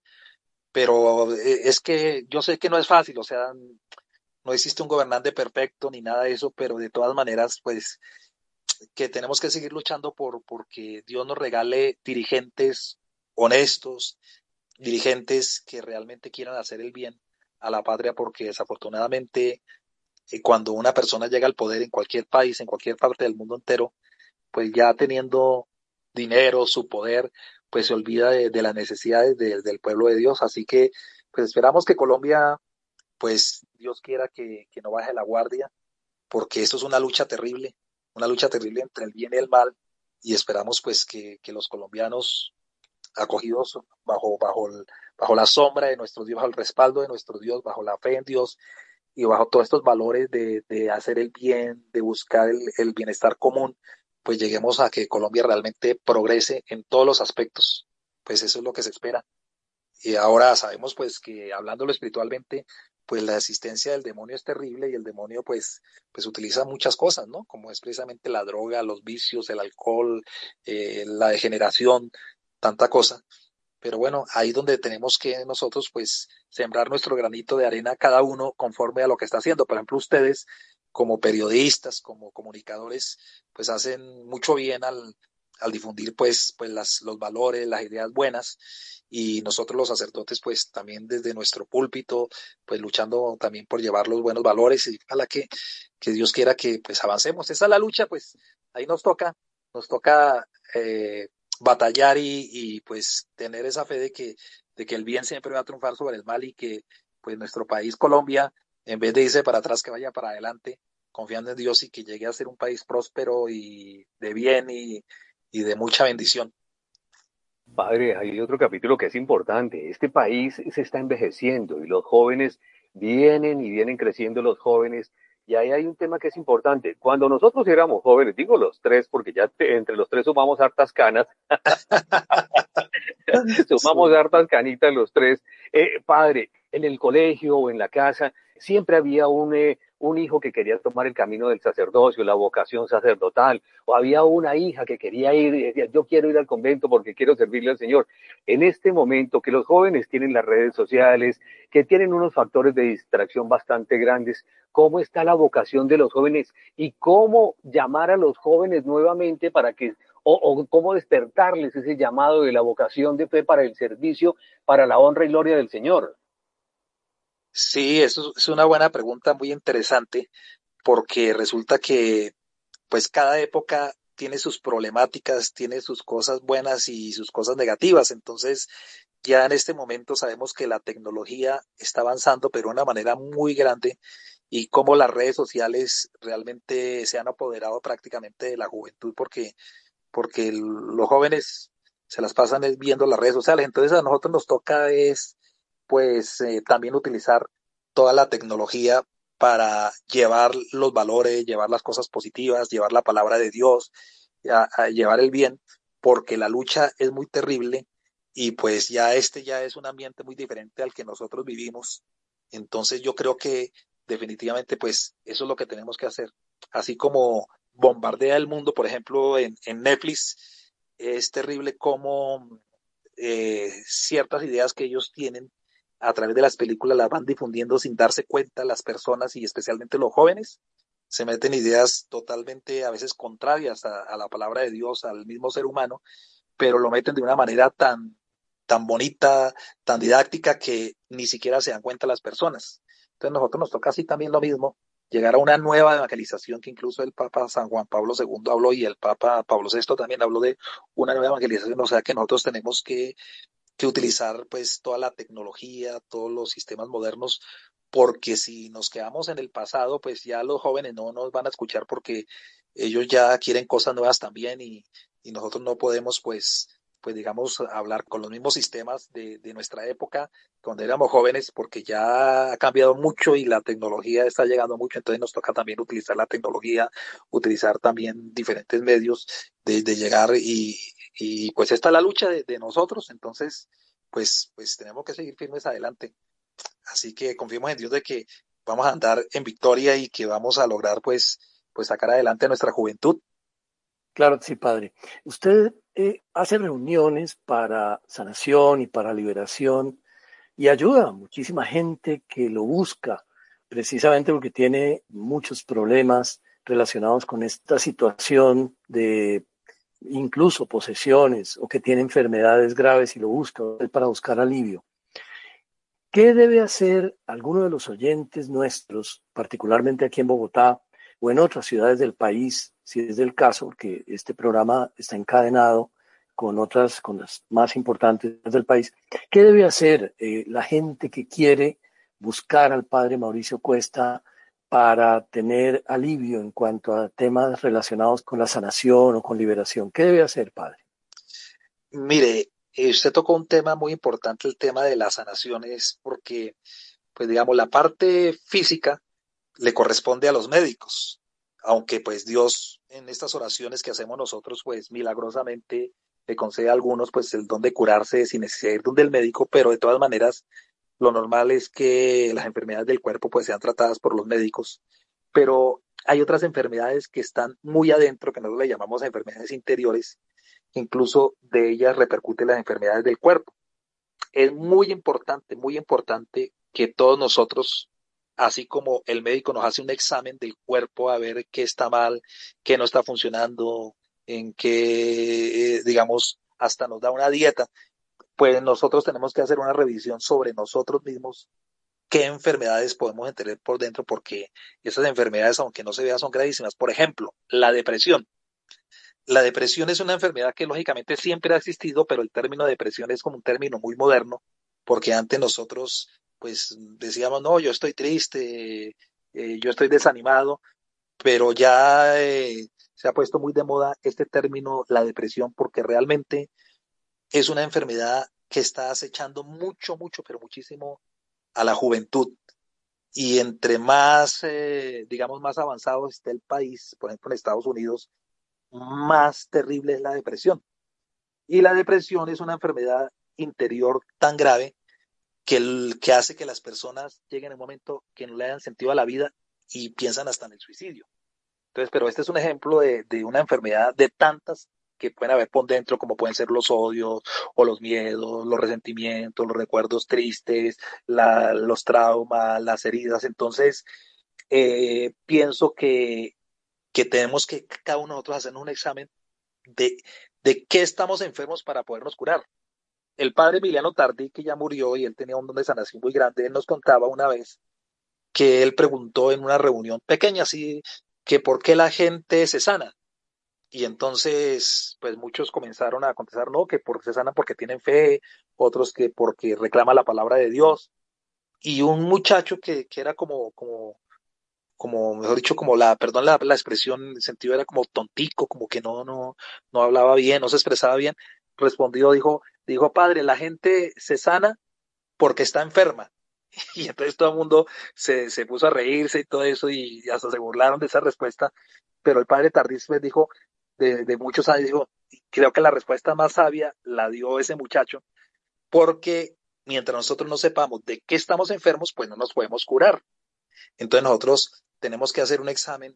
pero eh, es que yo sé que no es fácil, o sea, no existe un gobernante perfecto ni nada de eso, pero de todas maneras, pues que tenemos que seguir luchando por porque Dios nos regale dirigentes honestos, dirigentes que realmente quieran hacer el bien a la patria, porque desafortunadamente eh, cuando una persona llega al poder en cualquier país, en cualquier parte del mundo entero, pues ya teniendo dinero, su poder, pues se olvida de, de las necesidades de, del pueblo de Dios. Así que pues esperamos que Colombia, pues Dios quiera que, que no baje la guardia, porque esto es una lucha terrible, una lucha terrible entre el bien y el mal, y esperamos pues que, que los colombianos acogidos bajo, bajo, el, bajo la sombra de nuestro Dios, bajo el respaldo de nuestro Dios, bajo la fe en Dios y bajo todos estos valores de, de hacer el bien, de buscar el, el bienestar común, pues lleguemos a que Colombia realmente progrese en todos los aspectos. Pues eso es lo que se espera. Y ahora sabemos pues que hablándolo espiritualmente, pues la existencia del demonio es terrible y el demonio pues, pues utiliza muchas cosas, ¿no? Como es precisamente la droga, los vicios, el alcohol, eh, la degeneración, tanta cosa. Pero bueno, ahí donde tenemos que nosotros pues sembrar nuestro granito de arena cada uno conforme a lo que está haciendo. Por ejemplo, ustedes como periodistas, como comunicadores, pues hacen mucho bien al, al difundir pues, pues las, los valores, las ideas buenas, y nosotros los sacerdotes pues también desde nuestro púlpito pues luchando también por llevar los buenos valores, y ojalá que, que Dios quiera que pues avancemos. Esa es la lucha, pues ahí nos toca, nos toca eh, batallar y, y pues tener esa fe de que, de que el bien siempre va a triunfar sobre el mal, y que pues nuestro país Colombia, en vez de irse para atrás, que vaya para adelante, confiando en Dios, y que llegue a ser un país próspero y de bien y, y de mucha bendición. Padre, hay otro capítulo que es importante. Este país se está envejeciendo y los jóvenes vienen y vienen creciendo los jóvenes. Y ahí hay un tema que es importante. Cuando nosotros éramos jóvenes, digo los tres, porque ya te, entre los tres sumamos hartas canas, sumamos sí. hartas canitas los tres. Eh, padre, en el colegio o en la casa, siempre había un, eh, un hijo que quería tomar el camino del sacerdocio, la vocación sacerdotal, o había una hija que quería ir y decía, yo quiero ir al convento porque quiero servirle al Señor. En este momento que los jóvenes tienen las redes sociales, que tienen unos factores de distracción bastante grandes, ¿cómo está la vocación de los jóvenes y cómo llamar a los jóvenes nuevamente para que, o, o cómo despertarles ese llamado de la vocación de fe para el servicio, para la honra y gloria del Señor? Sí, eso es una buena pregunta, muy interesante, porque resulta que pues cada época tiene sus problemáticas, tiene sus cosas buenas y sus cosas negativas. Entonces, ya en este momento sabemos que la tecnología está avanzando, pero de una manera muy grande, y cómo las redes sociales realmente se han apoderado prácticamente de la juventud, porque, porque el, los jóvenes se las pasan viendo las redes sociales. Entonces, a nosotros nos toca es pues eh, también utilizar toda la tecnología para llevar los valores, llevar las cosas positivas, llevar la palabra de Dios, a, a llevar el bien, porque la lucha es muy terrible, y pues ya este ya es un ambiente muy diferente al que nosotros vivimos. Entonces yo creo que definitivamente pues eso es lo que tenemos que hacer. Así como bombardea el mundo, por ejemplo, en, en Netflix, es terrible cómo eh, ciertas ideas que ellos tienen a través de las películas las van difundiendo sin darse cuenta las personas, y especialmente los jóvenes. Se meten ideas totalmente a veces contrarias a, a la palabra de Dios, al mismo ser humano, pero lo meten de una manera tan, tan bonita, tan didáctica, que ni siquiera se dan cuenta las personas. Entonces a nosotros nos toca así también lo mismo, llegar a una nueva evangelización, que incluso el Papa San Juan Pablo segundo habló, y el Papa Pablo sexto también habló de una nueva evangelización. O sea que nosotros tenemos que que utilizar pues toda la tecnología, todos los sistemas modernos, porque si nos quedamos en el pasado, pues ya los jóvenes no nos van a escuchar, porque ellos ya quieren cosas nuevas también, y, y nosotros no podemos pues, pues digamos hablar con los mismos sistemas de, de nuestra época cuando éramos jóvenes, porque ya ha cambiado mucho y la tecnología está llegando mucho. Entonces nos toca también utilizar la tecnología, utilizar también diferentes medios de, de llegar, y, y pues esta es la lucha de, de nosotros. Entonces pues, pues tenemos que seguir firmes adelante. Así que confiemos en Dios de que vamos a andar en victoria y que vamos a lograr pues, pues sacar adelante nuestra juventud. Claro que sí, padre. Usted eh, hace reuniones para sanación y para liberación, y ayuda a muchísima gente que lo busca, precisamente porque tiene muchos problemas relacionados con esta situación de incluso posesiones, o que tiene enfermedades graves y lo busca para buscar alivio. ¿Qué debe hacer alguno de los oyentes nuestros, particularmente aquí en Bogotá o en otras ciudades del país, si es del caso, porque este programa está encadenado con otras, con las más importantes del país? ¿Qué debe hacer eh, la gente que quiere buscar al padre Mauricio Cuesta para tener alivio en cuanto a temas relacionados con la sanación o con liberación? ¿Qué debe hacer, padre? Mire, usted tocó un tema muy importante, el tema de las sanaciones, porque, pues digamos, la parte física le corresponde a los médicos, aunque pues Dios en estas oraciones que hacemos nosotros, pues milagrosamente le concede a algunos pues el don de curarse sin necesidad de ir donde el médico, pero de todas maneras lo normal es que las enfermedades del cuerpo pues sean tratadas por los médicos. Pero hay otras enfermedades que están muy adentro, que nosotros le llamamos enfermedades interiores, incluso de ellas repercuten las enfermedades del cuerpo. Es muy importante, muy importante que todos nosotros, así como el médico nos hace un examen del cuerpo a ver qué está mal, qué no está funcionando, en qué, eh, digamos, hasta nos da una dieta, pues nosotros tenemos que hacer una revisión sobre nosotros mismos, qué enfermedades podemos tener por dentro, porque esas enfermedades, aunque no se vean, son gravísimas. Por ejemplo, la depresión. La depresión es una enfermedad que lógicamente siempre ha existido, pero el término depresión es como un término muy moderno, porque antes nosotros pues decíamos, no, yo estoy triste, eh, yo estoy desanimado, pero ya eh, se ha puesto muy de moda este término, la depresión, porque realmente es una enfermedad que está acechando mucho, mucho, pero muchísimo a la juventud. Y entre más, eh, digamos, más avanzado esté el país, por ejemplo en Estados Unidos, más terrible es la depresión. Y la depresión es una enfermedad interior tan grave que, el, que hace que las personas lleguen a un momento que no le dan sentido a la vida y piensan hasta en el suicidio. Entonces, pero este es un ejemplo de, de una enfermedad de tantas que pueden haber por dentro, como pueden ser los odios o los miedos, los resentimientos, los recuerdos tristes, la, los traumas, las heridas. Entonces, eh, pienso que que tenemos que cada uno de nosotros hacernos un examen de, de qué estamos enfermos para podernos curar. El padre Emiliano Tardí, que ya murió y él tenía un don de sanación muy grande, él nos contaba una vez que él preguntó en una reunión pequeña así, que por qué la gente se sana. Y entonces, pues muchos comenzaron a contestar, no, que porque se sanan porque tienen fe, otros que porque reclama la palabra de Dios. Y un muchacho que, que era como, como, como, mejor dicho, como la, perdón la, la expresión, el sentido era como tontico, como que no, no, no hablaba bien, no se expresaba bien, respondió, dijo, dijo, padre, la gente se sana porque está enferma. Y entonces todo el mundo se, se puso a reírse y todo eso, y hasta se burlaron de esa respuesta, pero el padre Tardís pues dijo, de, de muchos años, dijo, creo que la respuesta más sabia la dio ese muchacho, porque mientras nosotros no sepamos de qué estamos enfermos, pues no nos podemos curar. Entonces nosotros tenemos que hacer un examen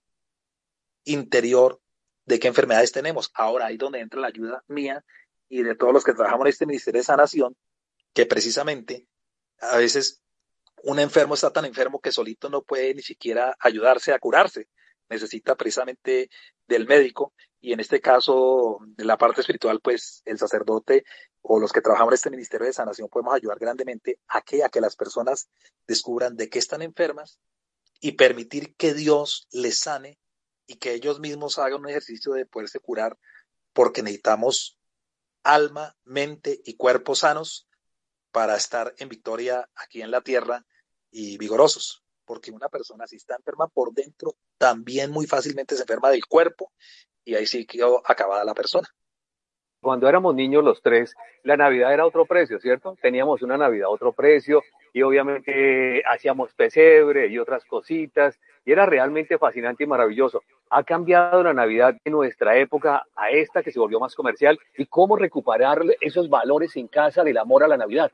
interior de qué enfermedades tenemos. Ahora ahí donde entra la ayuda mía y de todos los que trabajamos en este Ministerio de Sanación, que precisamente a veces un enfermo está tan enfermo que solito no puede ni siquiera ayudarse a curarse. Necesita precisamente del médico, y en este caso, de la parte espiritual, pues el sacerdote o los que trabajamos en este Ministerio de Sanación podemos ayudar grandemente a que, a que las personas descubran de qué están enfermas y permitir que Dios les sane y que ellos mismos hagan un ejercicio de poderse curar, porque necesitamos alma, mente y cuerpo sanos para estar en victoria aquí en la tierra y vigorosos, porque una persona si está enferma por dentro, también muy fácilmente se enferma del cuerpo y ahí sí quedó acabada la persona. Cuando éramos niños los tres, la Navidad era otro precio, ¿cierto? Teníamos una Navidad a otro precio y obviamente hacíamos pesebre y otras cositas y era realmente fascinante y maravilloso. Ha cambiado la Navidad de nuestra época a esta que se volvió más comercial, y cómo recuperar esos valores en casa del amor a la Navidad.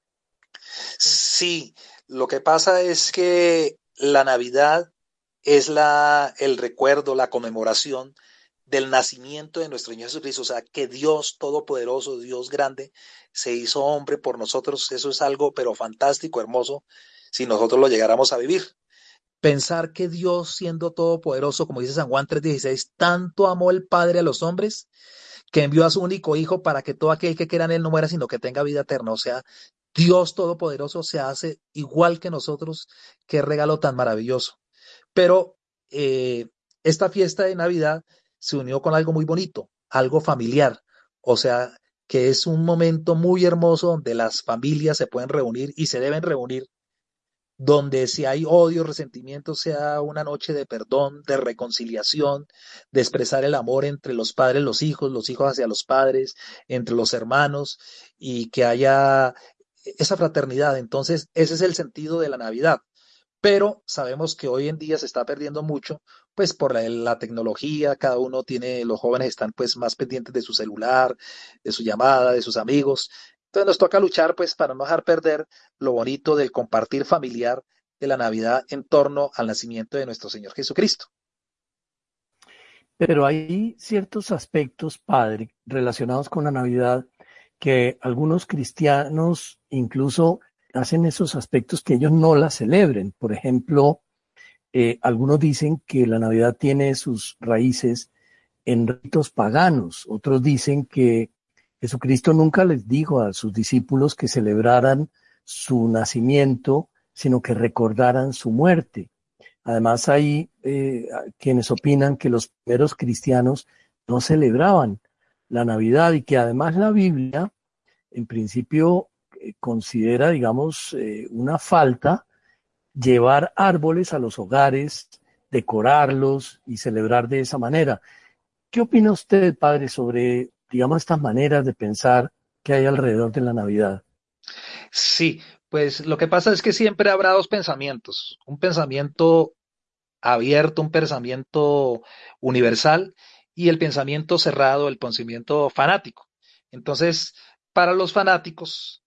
Sí, lo que pasa es que la Navidad es la, el recuerdo, la conmemoración del nacimiento de nuestro Señor Jesucristo, o sea, que Dios Todopoderoso, Dios grande, se hizo hombre por nosotros. Eso es algo pero fantástico, hermoso, si nosotros lo llegáramos a vivir. Pensar que Dios, siendo todopoderoso, como dice San Juan tres dieciséis, tanto amó el Padre a los hombres, que envió a su único Hijo para que todo aquel que quiera en él no muera, sino que tenga vida eterna. O sea, Dios Todopoderoso se hace igual que nosotros. Qué regalo tan maravilloso. Pero eh, esta fiesta de Navidad se unió con algo muy bonito, algo familiar. O sea, que es un momento muy hermoso donde las familias se pueden reunir y se deben reunir, donde si hay odio, resentimiento, sea una noche de perdón, de reconciliación, de expresar el amor entre los padres, los hijos, los hijos hacia los padres, entre los hermanos, y que haya esa fraternidad. Entonces, ese es el sentido de la Navidad. Pero sabemos que hoy en día se está perdiendo mucho, pues por la, la tecnología. Cada uno tiene, los jóvenes están pues más pendientes de su celular, de su llamada, de sus amigos. Entonces nos toca luchar pues para no dejar perder lo bonito del compartir familiar de la Navidad en torno al nacimiento de nuestro Señor Jesucristo. Pero hay ciertos aspectos, padre, relacionados con la Navidad que algunos cristianos incluso hacen esos aspectos que ellos no la celebren. Por ejemplo, eh, algunos dicen que la Navidad tiene sus raíces en ritos paganos. Otros dicen que Jesucristo nunca les dijo a sus discípulos que celebraran su nacimiento, sino que recordaran su muerte. Además, hay eh, quienes opinan que los primeros cristianos no celebraban la Navidad y que además la Biblia, en principio, eh, considera, digamos, eh, una falta llevar árboles a los hogares, decorarlos y celebrar de esa manera. ¿Qué opina usted, padre, sobre, digamos, estas maneras de pensar que hay alrededor de la Navidad? Sí, pues lo que pasa es que siempre habrá dos pensamientos, un pensamiento abierto, un pensamiento universal y el pensamiento cerrado, el pensamiento fanático. Entonces, para los fanáticos,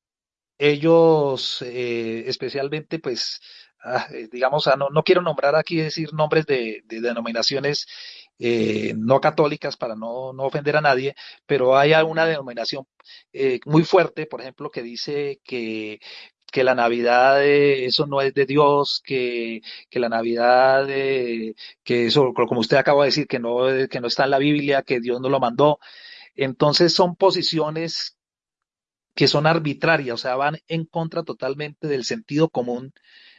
ellos eh, especialmente, pues, ah, eh, digamos, ah, no, no quiero nombrar aquí, decir nombres de, de denominaciones eh, no católicas para no, no ofender a nadie, pero hay una denominación eh, muy fuerte, por ejemplo, que dice que que la Navidad, eh, eso no es de Dios, que, que la Navidad, eh, que eso, como usted acaba de decir, que no, eh, que no está en la Biblia, que Dios no lo mandó. Entonces son posiciones que son arbitrarias, o sea, van en contra totalmente del sentido común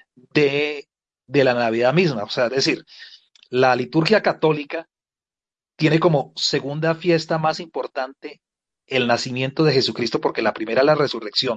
de, de la Navidad misma. O sea, es decir, la liturgia católica tiene como segunda fiesta más importante el nacimiento de Jesucristo, porque la primera es la resurrección,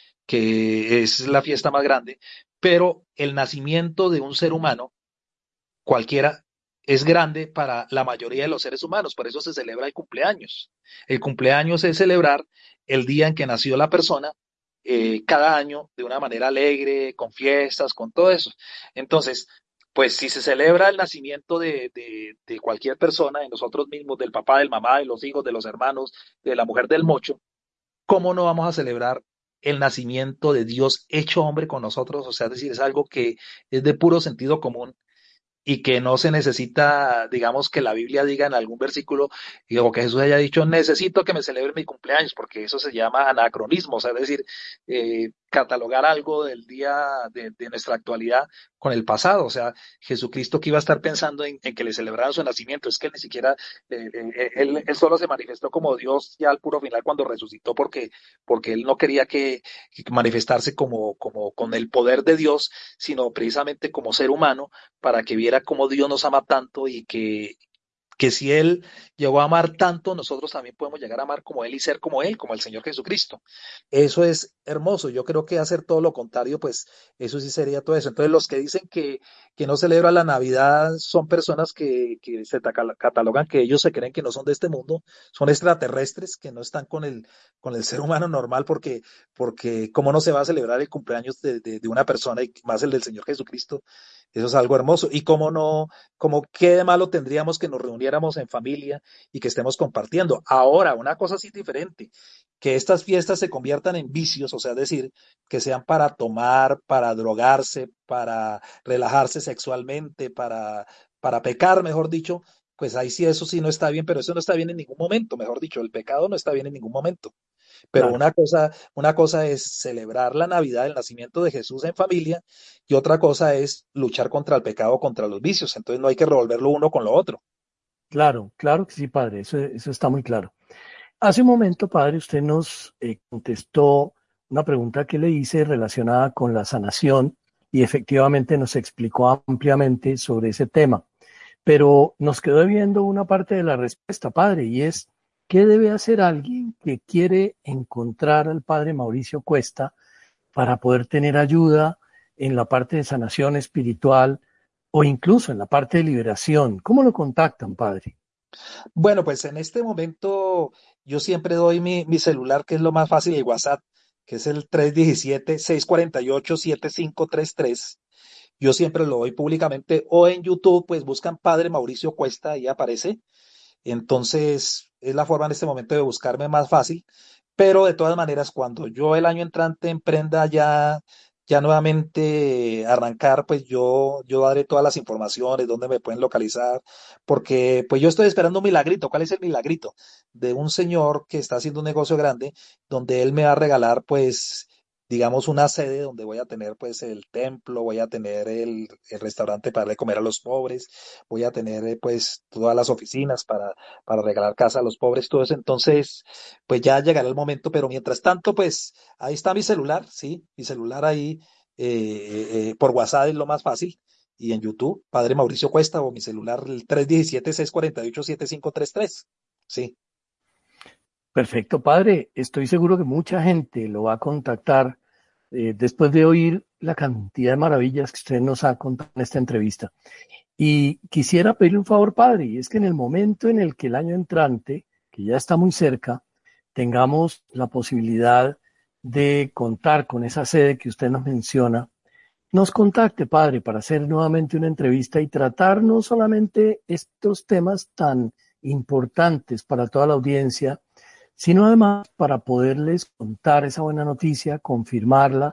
que es la fiesta más grande, pero el nacimiento de un ser humano, cualquiera, es grande para la mayoría de los seres humanos, por eso se celebra el cumpleaños. El cumpleaños es celebrar el día en que nació la persona, eh, cada año de una manera alegre, con fiestas, con todo eso. Entonces, pues si se celebra el nacimiento de, de, de cualquier persona, de nosotros mismos, del papá, del mamá, de los hijos, de los hermanos, de la mujer del mocho, ¿cómo no vamos a celebrar el nacimiento de Dios hecho hombre con nosotros? O sea, es decir, es algo que es de puro sentido común y que no se necesita, digamos, que la Biblia diga en algún versículo, y- o que Jesús haya dicho, necesito que me celebre mi cumpleaños, porque eso se llama anacronismo, o sea, es decir, eh, catalogar algo del día de, de nuestra actualidad con el pasado, o sea, Jesucristo que iba a estar pensando en, en que le celebraran su nacimiento, es que él ni siquiera, eh, eh, él, él solo se manifestó como Dios ya al puro final cuando resucitó, porque, porque él no quería que, que manifestarse como, como con el poder de Dios, sino precisamente como ser humano para que viera cómo Dios nos ama tanto y que, que si Él llegó a amar tanto, nosotros también podemos llegar a amar como Él y ser como Él, como el Señor Jesucristo. Eso es hermoso. Yo creo que hacer todo lo contrario, pues eso sí sería todo eso. Entonces, los que dicen que, que no celebran la Navidad son personas que, que se taca- catalogan que ellos se creen que no son de este mundo, son extraterrestres que no están con el, con el ser humano normal, porque, porque ¿cómo no se va a celebrar el cumpleaños de, de, de una persona y más el del Señor Jesucristo? Eso es algo hermoso. ¿Y cómo no? Como qué de malo tendríamos que nos reuniéramos en familia y que estemos compartiendo? Ahora, una cosa así diferente, que estas fiestas se conviertan en vicios, o sea, es decir, que sean para tomar, para drogarse, para relajarse sexualmente, para, para pecar, mejor dicho, pues ahí sí, eso sí no está bien, pero eso no está bien en ningún momento, mejor dicho, el pecado no está bien en ningún momento. Pero Claro. una cosa, una cosa es celebrar la Navidad, el nacimiento de Jesús en familia, y otra cosa es luchar contra el pecado, contra los vicios. Entonces no hay que revolverlo uno con lo otro. Claro, claro que sí, padre, eso, eso está muy claro. Hace un momento, padre, usted nos eh, contestó una pregunta que le hice relacionada con la sanación y efectivamente nos explicó ampliamente sobre ese tema. Pero nos quedó viendo una parte de la respuesta, padre, y es, ¿qué debe hacer alguien que quiere encontrar al padre Mauricio Cuesta para poder tener ayuda en la parte de sanación espiritual o incluso en la parte de liberación? ¿Cómo lo contactan, padre? Bueno, pues en este momento yo siempre doy mi, mi celular, que es lo más fácil, el WhatsApp, que es el tres uno siete, seis cuatro ocho, siete cinco tres tres. Yo siempre lo doy públicamente o en YouTube, pues buscan Padre Mauricio Cuesta y aparece. Entonces, es la forma en este momento de buscarme más fácil. Pero de todas maneras, cuando yo el año entrante emprenda ya ya nuevamente arrancar, pues yo, yo daré todas las informaciones, dónde me pueden localizar, porque pues yo estoy esperando un milagrito. ¿Cuál es el milagrito? De un señor que está haciendo un negocio grande, donde él me va a regalar, pues, digamos, una sede donde voy a tener pues el templo, voy a tener el, el restaurante para darle de comer a los pobres, voy a tener eh, pues todas las oficinas para, para regalar casa a los pobres, todo eso. Entonces, pues ya llegará el momento, pero mientras tanto, pues ahí está mi celular, sí, mi celular ahí eh, eh, por WhatsApp es lo más fácil. Y en YouTube, Padre Mauricio Cuesta, o mi celular, el tres uno siete, seis cuatro ocho, siete cinco tres tres. Sí. Perfecto, padre. Estoy seguro que mucha gente lo va a contactar eh, después de oír la cantidad de maravillas que usted nos ha contado en esta entrevista. Y quisiera pedirle un favor, padre, y es que en el momento en el que el año entrante, que ya está muy cerca, tengamos la posibilidad de contar con esa sede que usted nos menciona, nos contacte, padre, para hacer nuevamente una entrevista y tratar no solamente estos temas tan importantes para toda la audiencia, sino además para poderles contar esa buena noticia, confirmarla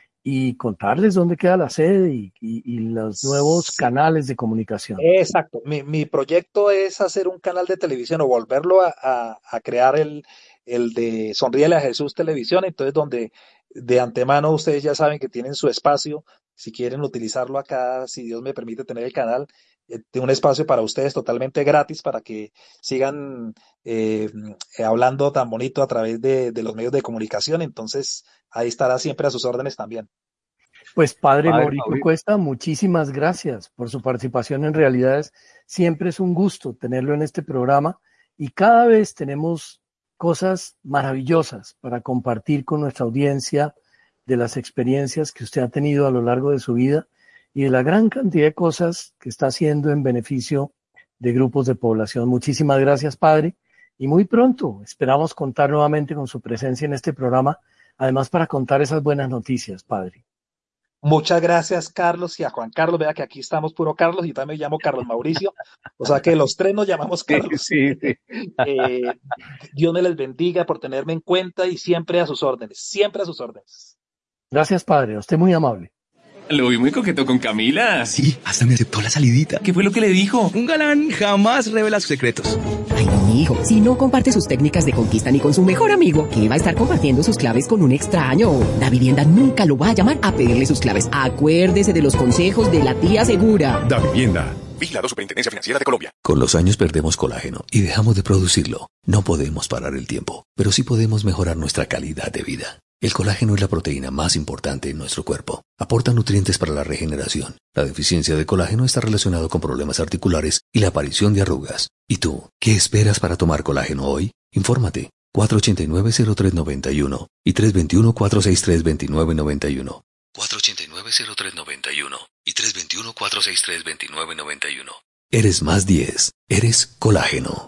y contarles dónde queda la sede y, y, y los nuevos Sí. canales de comunicación. Exacto. Mi, mi proyecto es hacer un canal de televisión o volverlo a, a- a crear el, el de Sonríele a Jesús Televisión, entonces donde de antemano ustedes ya saben que tienen su espacio, si quieren utilizarlo acá, si Dios me permite tener el canal, eh, de un espacio para ustedes totalmente gratis para que sigan eh, eh, hablando tan bonito a través de, de los medios de comunicación, entonces ahí estará siempre a sus órdenes también. Pues padre Padre Mauricio Mauricio. Cuesta, muchísimas gracias por su participación en Realidades. Siempre es un gusto tenerlo en este programa y cada vez tenemos cosas maravillosas para compartir con nuestra audiencia de las experiencias que usted ha tenido a lo largo de su vida y de la gran cantidad de cosas que está haciendo en beneficio de grupos de población. Muchísimas gracias, padre, y muy pronto esperamos contar nuevamente con su presencia en este programa, además para contar esas buenas noticias, padre. Muchas gracias, Carlos, y a Juan Carlos. Vea que aquí estamos puro Carlos, y también me llamo Carlos Mauricio. O sea que los tres nos llamamos Sí, Carlos. sí, sí. Eh, Dios me les bendiga por tenerme en cuenta y siempre a sus órdenes, siempre a sus órdenes. Gracias, padre. Usted muy amable. Lo vi muy coqueto con Camila. Sí, hasta me aceptó la salidita. ¿Qué fue lo que le dijo? Un galán jamás revela sus secretos. Ay, mi hijo, si no comparte sus técnicas de conquista ni con su mejor amigo, que va a estar compartiendo sus claves con un extraño. La vivienda nunca lo va a llamar a pedirle sus claves. Acuérdese de los consejos de la tía segura. Da Vivienda. Vigilado Superintendencia Financiera de Colombia. Con los años perdemos colágeno y dejamos de producirlo. No podemos parar el tiempo, pero sí podemos mejorar nuestra calidad de vida. El colágeno es la proteína más importante en nuestro cuerpo. Aporta nutrientes para la regeneración. La deficiencia de colágeno está relacionado con problemas articulares y la aparición de arrugas. ¿Y tú, qué esperas para tomar colágeno hoy? Infórmate. cuatro ocho nueve, cero tres nueve uno y tres dos uno, cuatro seis tres, dos nueve nueve uno. cuatro ocho nueve, cero tres nueve uno y tres dos uno, cuatro seis tres, dos nueve nueve uno. Eres más diez. Eres colágeno.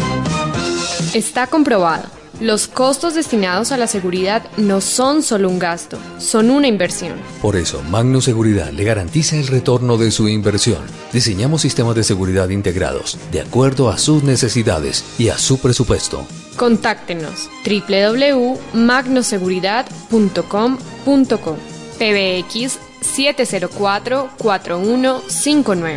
Está comprobado. Los costos destinados a la seguridad no son solo un gasto, son una inversión. Por eso, Magno Seguridad le garantiza el retorno de su inversión. Diseñamos sistemas de seguridad integrados, de acuerdo a sus necesidades y a su presupuesto. Contáctenos doble u doble u doble u punto magnoseguridad punto com punto co, P B X siete cero cuatro, cuatro uno cinco nueve.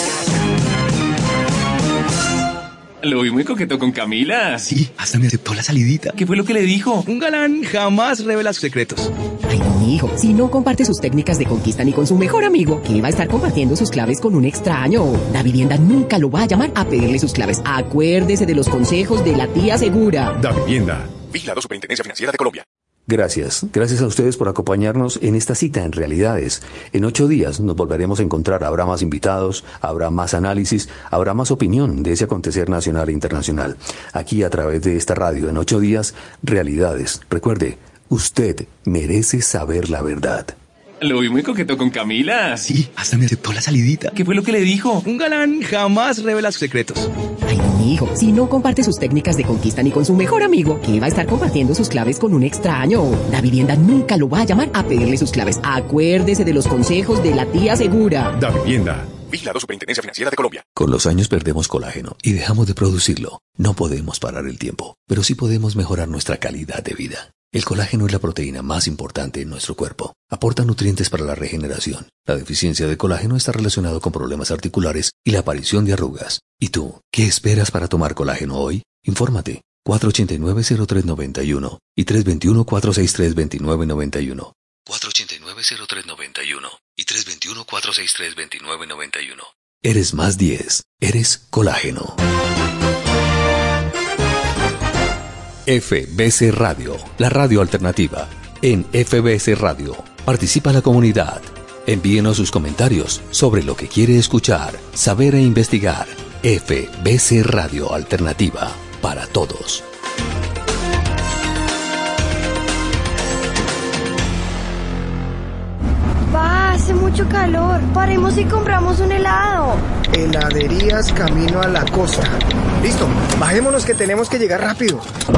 Lo vi muy coqueto con Camila. Sí, hasta me aceptó la salidita. ¿Qué fue lo que le dijo? Un galán jamás revela sus secretos. Ay, mi hijo, si no comparte sus técnicas de conquista ni con su mejor amigo, que va a estar compartiendo sus claves con un extraño. La vivienda nunca lo va a llamar a pedirle sus claves. Acuérdese de los consejos de la tía segura. Da Vivienda. Vigilado Superintendencia Financiera de Colombia. Gracias, gracias a ustedes por acompañarnos en esta cita en Realidades. En ocho días nos volveremos a encontrar, habrá más invitados, habrá más análisis, habrá más opinión de ese acontecer nacional e internacional. Aquí a través de esta radio, en ocho días, Realidades. Recuerde, usted merece saber la verdad. Lo vi muy coqueto con Camila. Sí, hasta me aceptó la salidita. ¿Qué fue lo que le dijo? Un galán jamás revela sus secretos. Ay, mi hijo, si no comparte sus técnicas de conquista ni con su mejor amigo, que va a estar compartiendo sus claves con un extraño. La vivienda nunca lo va a llamar a pedirle sus claves. Acuérdese de los consejos de la tía segura. Da Vivienda. Vigilado Superintendencia Financiera de Colombia. Con los años perdemos colágeno y dejamos de producirlo. No podemos parar el tiempo, pero sí podemos mejorar nuestra calidad de vida. El colágeno es la proteína más importante en nuestro cuerpo. Aporta nutrientes para la regeneración. La deficiencia de colágeno está relacionada con problemas articulares y la aparición de arrugas. ¿Y tú, qué esperas para tomar colágeno hoy? Infórmate. cuatro ocho nueve, cero tres nueve uno y tres dos uno, cuatro seis tres, dos nueve nueve uno. cuatro ocho nueve, cero tres nueve uno y tres dos uno, cuatro seis tres, dos nueve nueve uno. Eres más diez. Eres colágeno. F B C Radio, la radio alternativa. En F B C Radio, participa la comunidad. Envíenos sus comentarios sobre lo que quiere escuchar, saber e investigar. F B C Radio Alternativa, para todos. Va, hace mucho calor. Paremos y compramos un helado. Heladerías camino a la costa. Listo, bajémonos que tenemos que llegar rápido.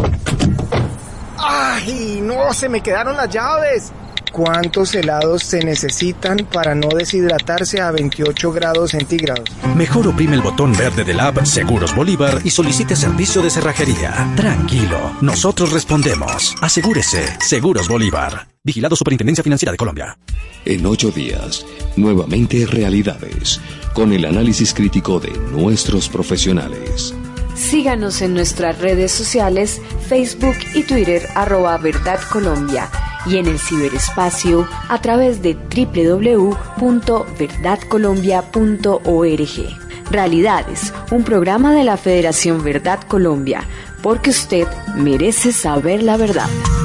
¡Ay, no! Se me quedaron las llaves. ¿Cuántos helados se necesitan para no deshidratarse a veintiocho grados centígrados? Mejor oprime el botón verde del app Seguros Bolívar y solicite servicio de cerrajería. Tranquilo, nosotros respondemos. Asegúrese, Seguros Bolívar. Vigilado Superintendencia Financiera de Colombia. En ocho días, nuevamente Realidades, con el análisis crítico de nuestros profesionales. Síganos en nuestras redes sociales, Facebook y Twitter, arroba Verdad Colombia, y en el ciberespacio a través de doble u doble u doble u punto verdad colombia punto org. Realidades, un programa de la Federación Verdad Colombia, porque usted merece saber la verdad.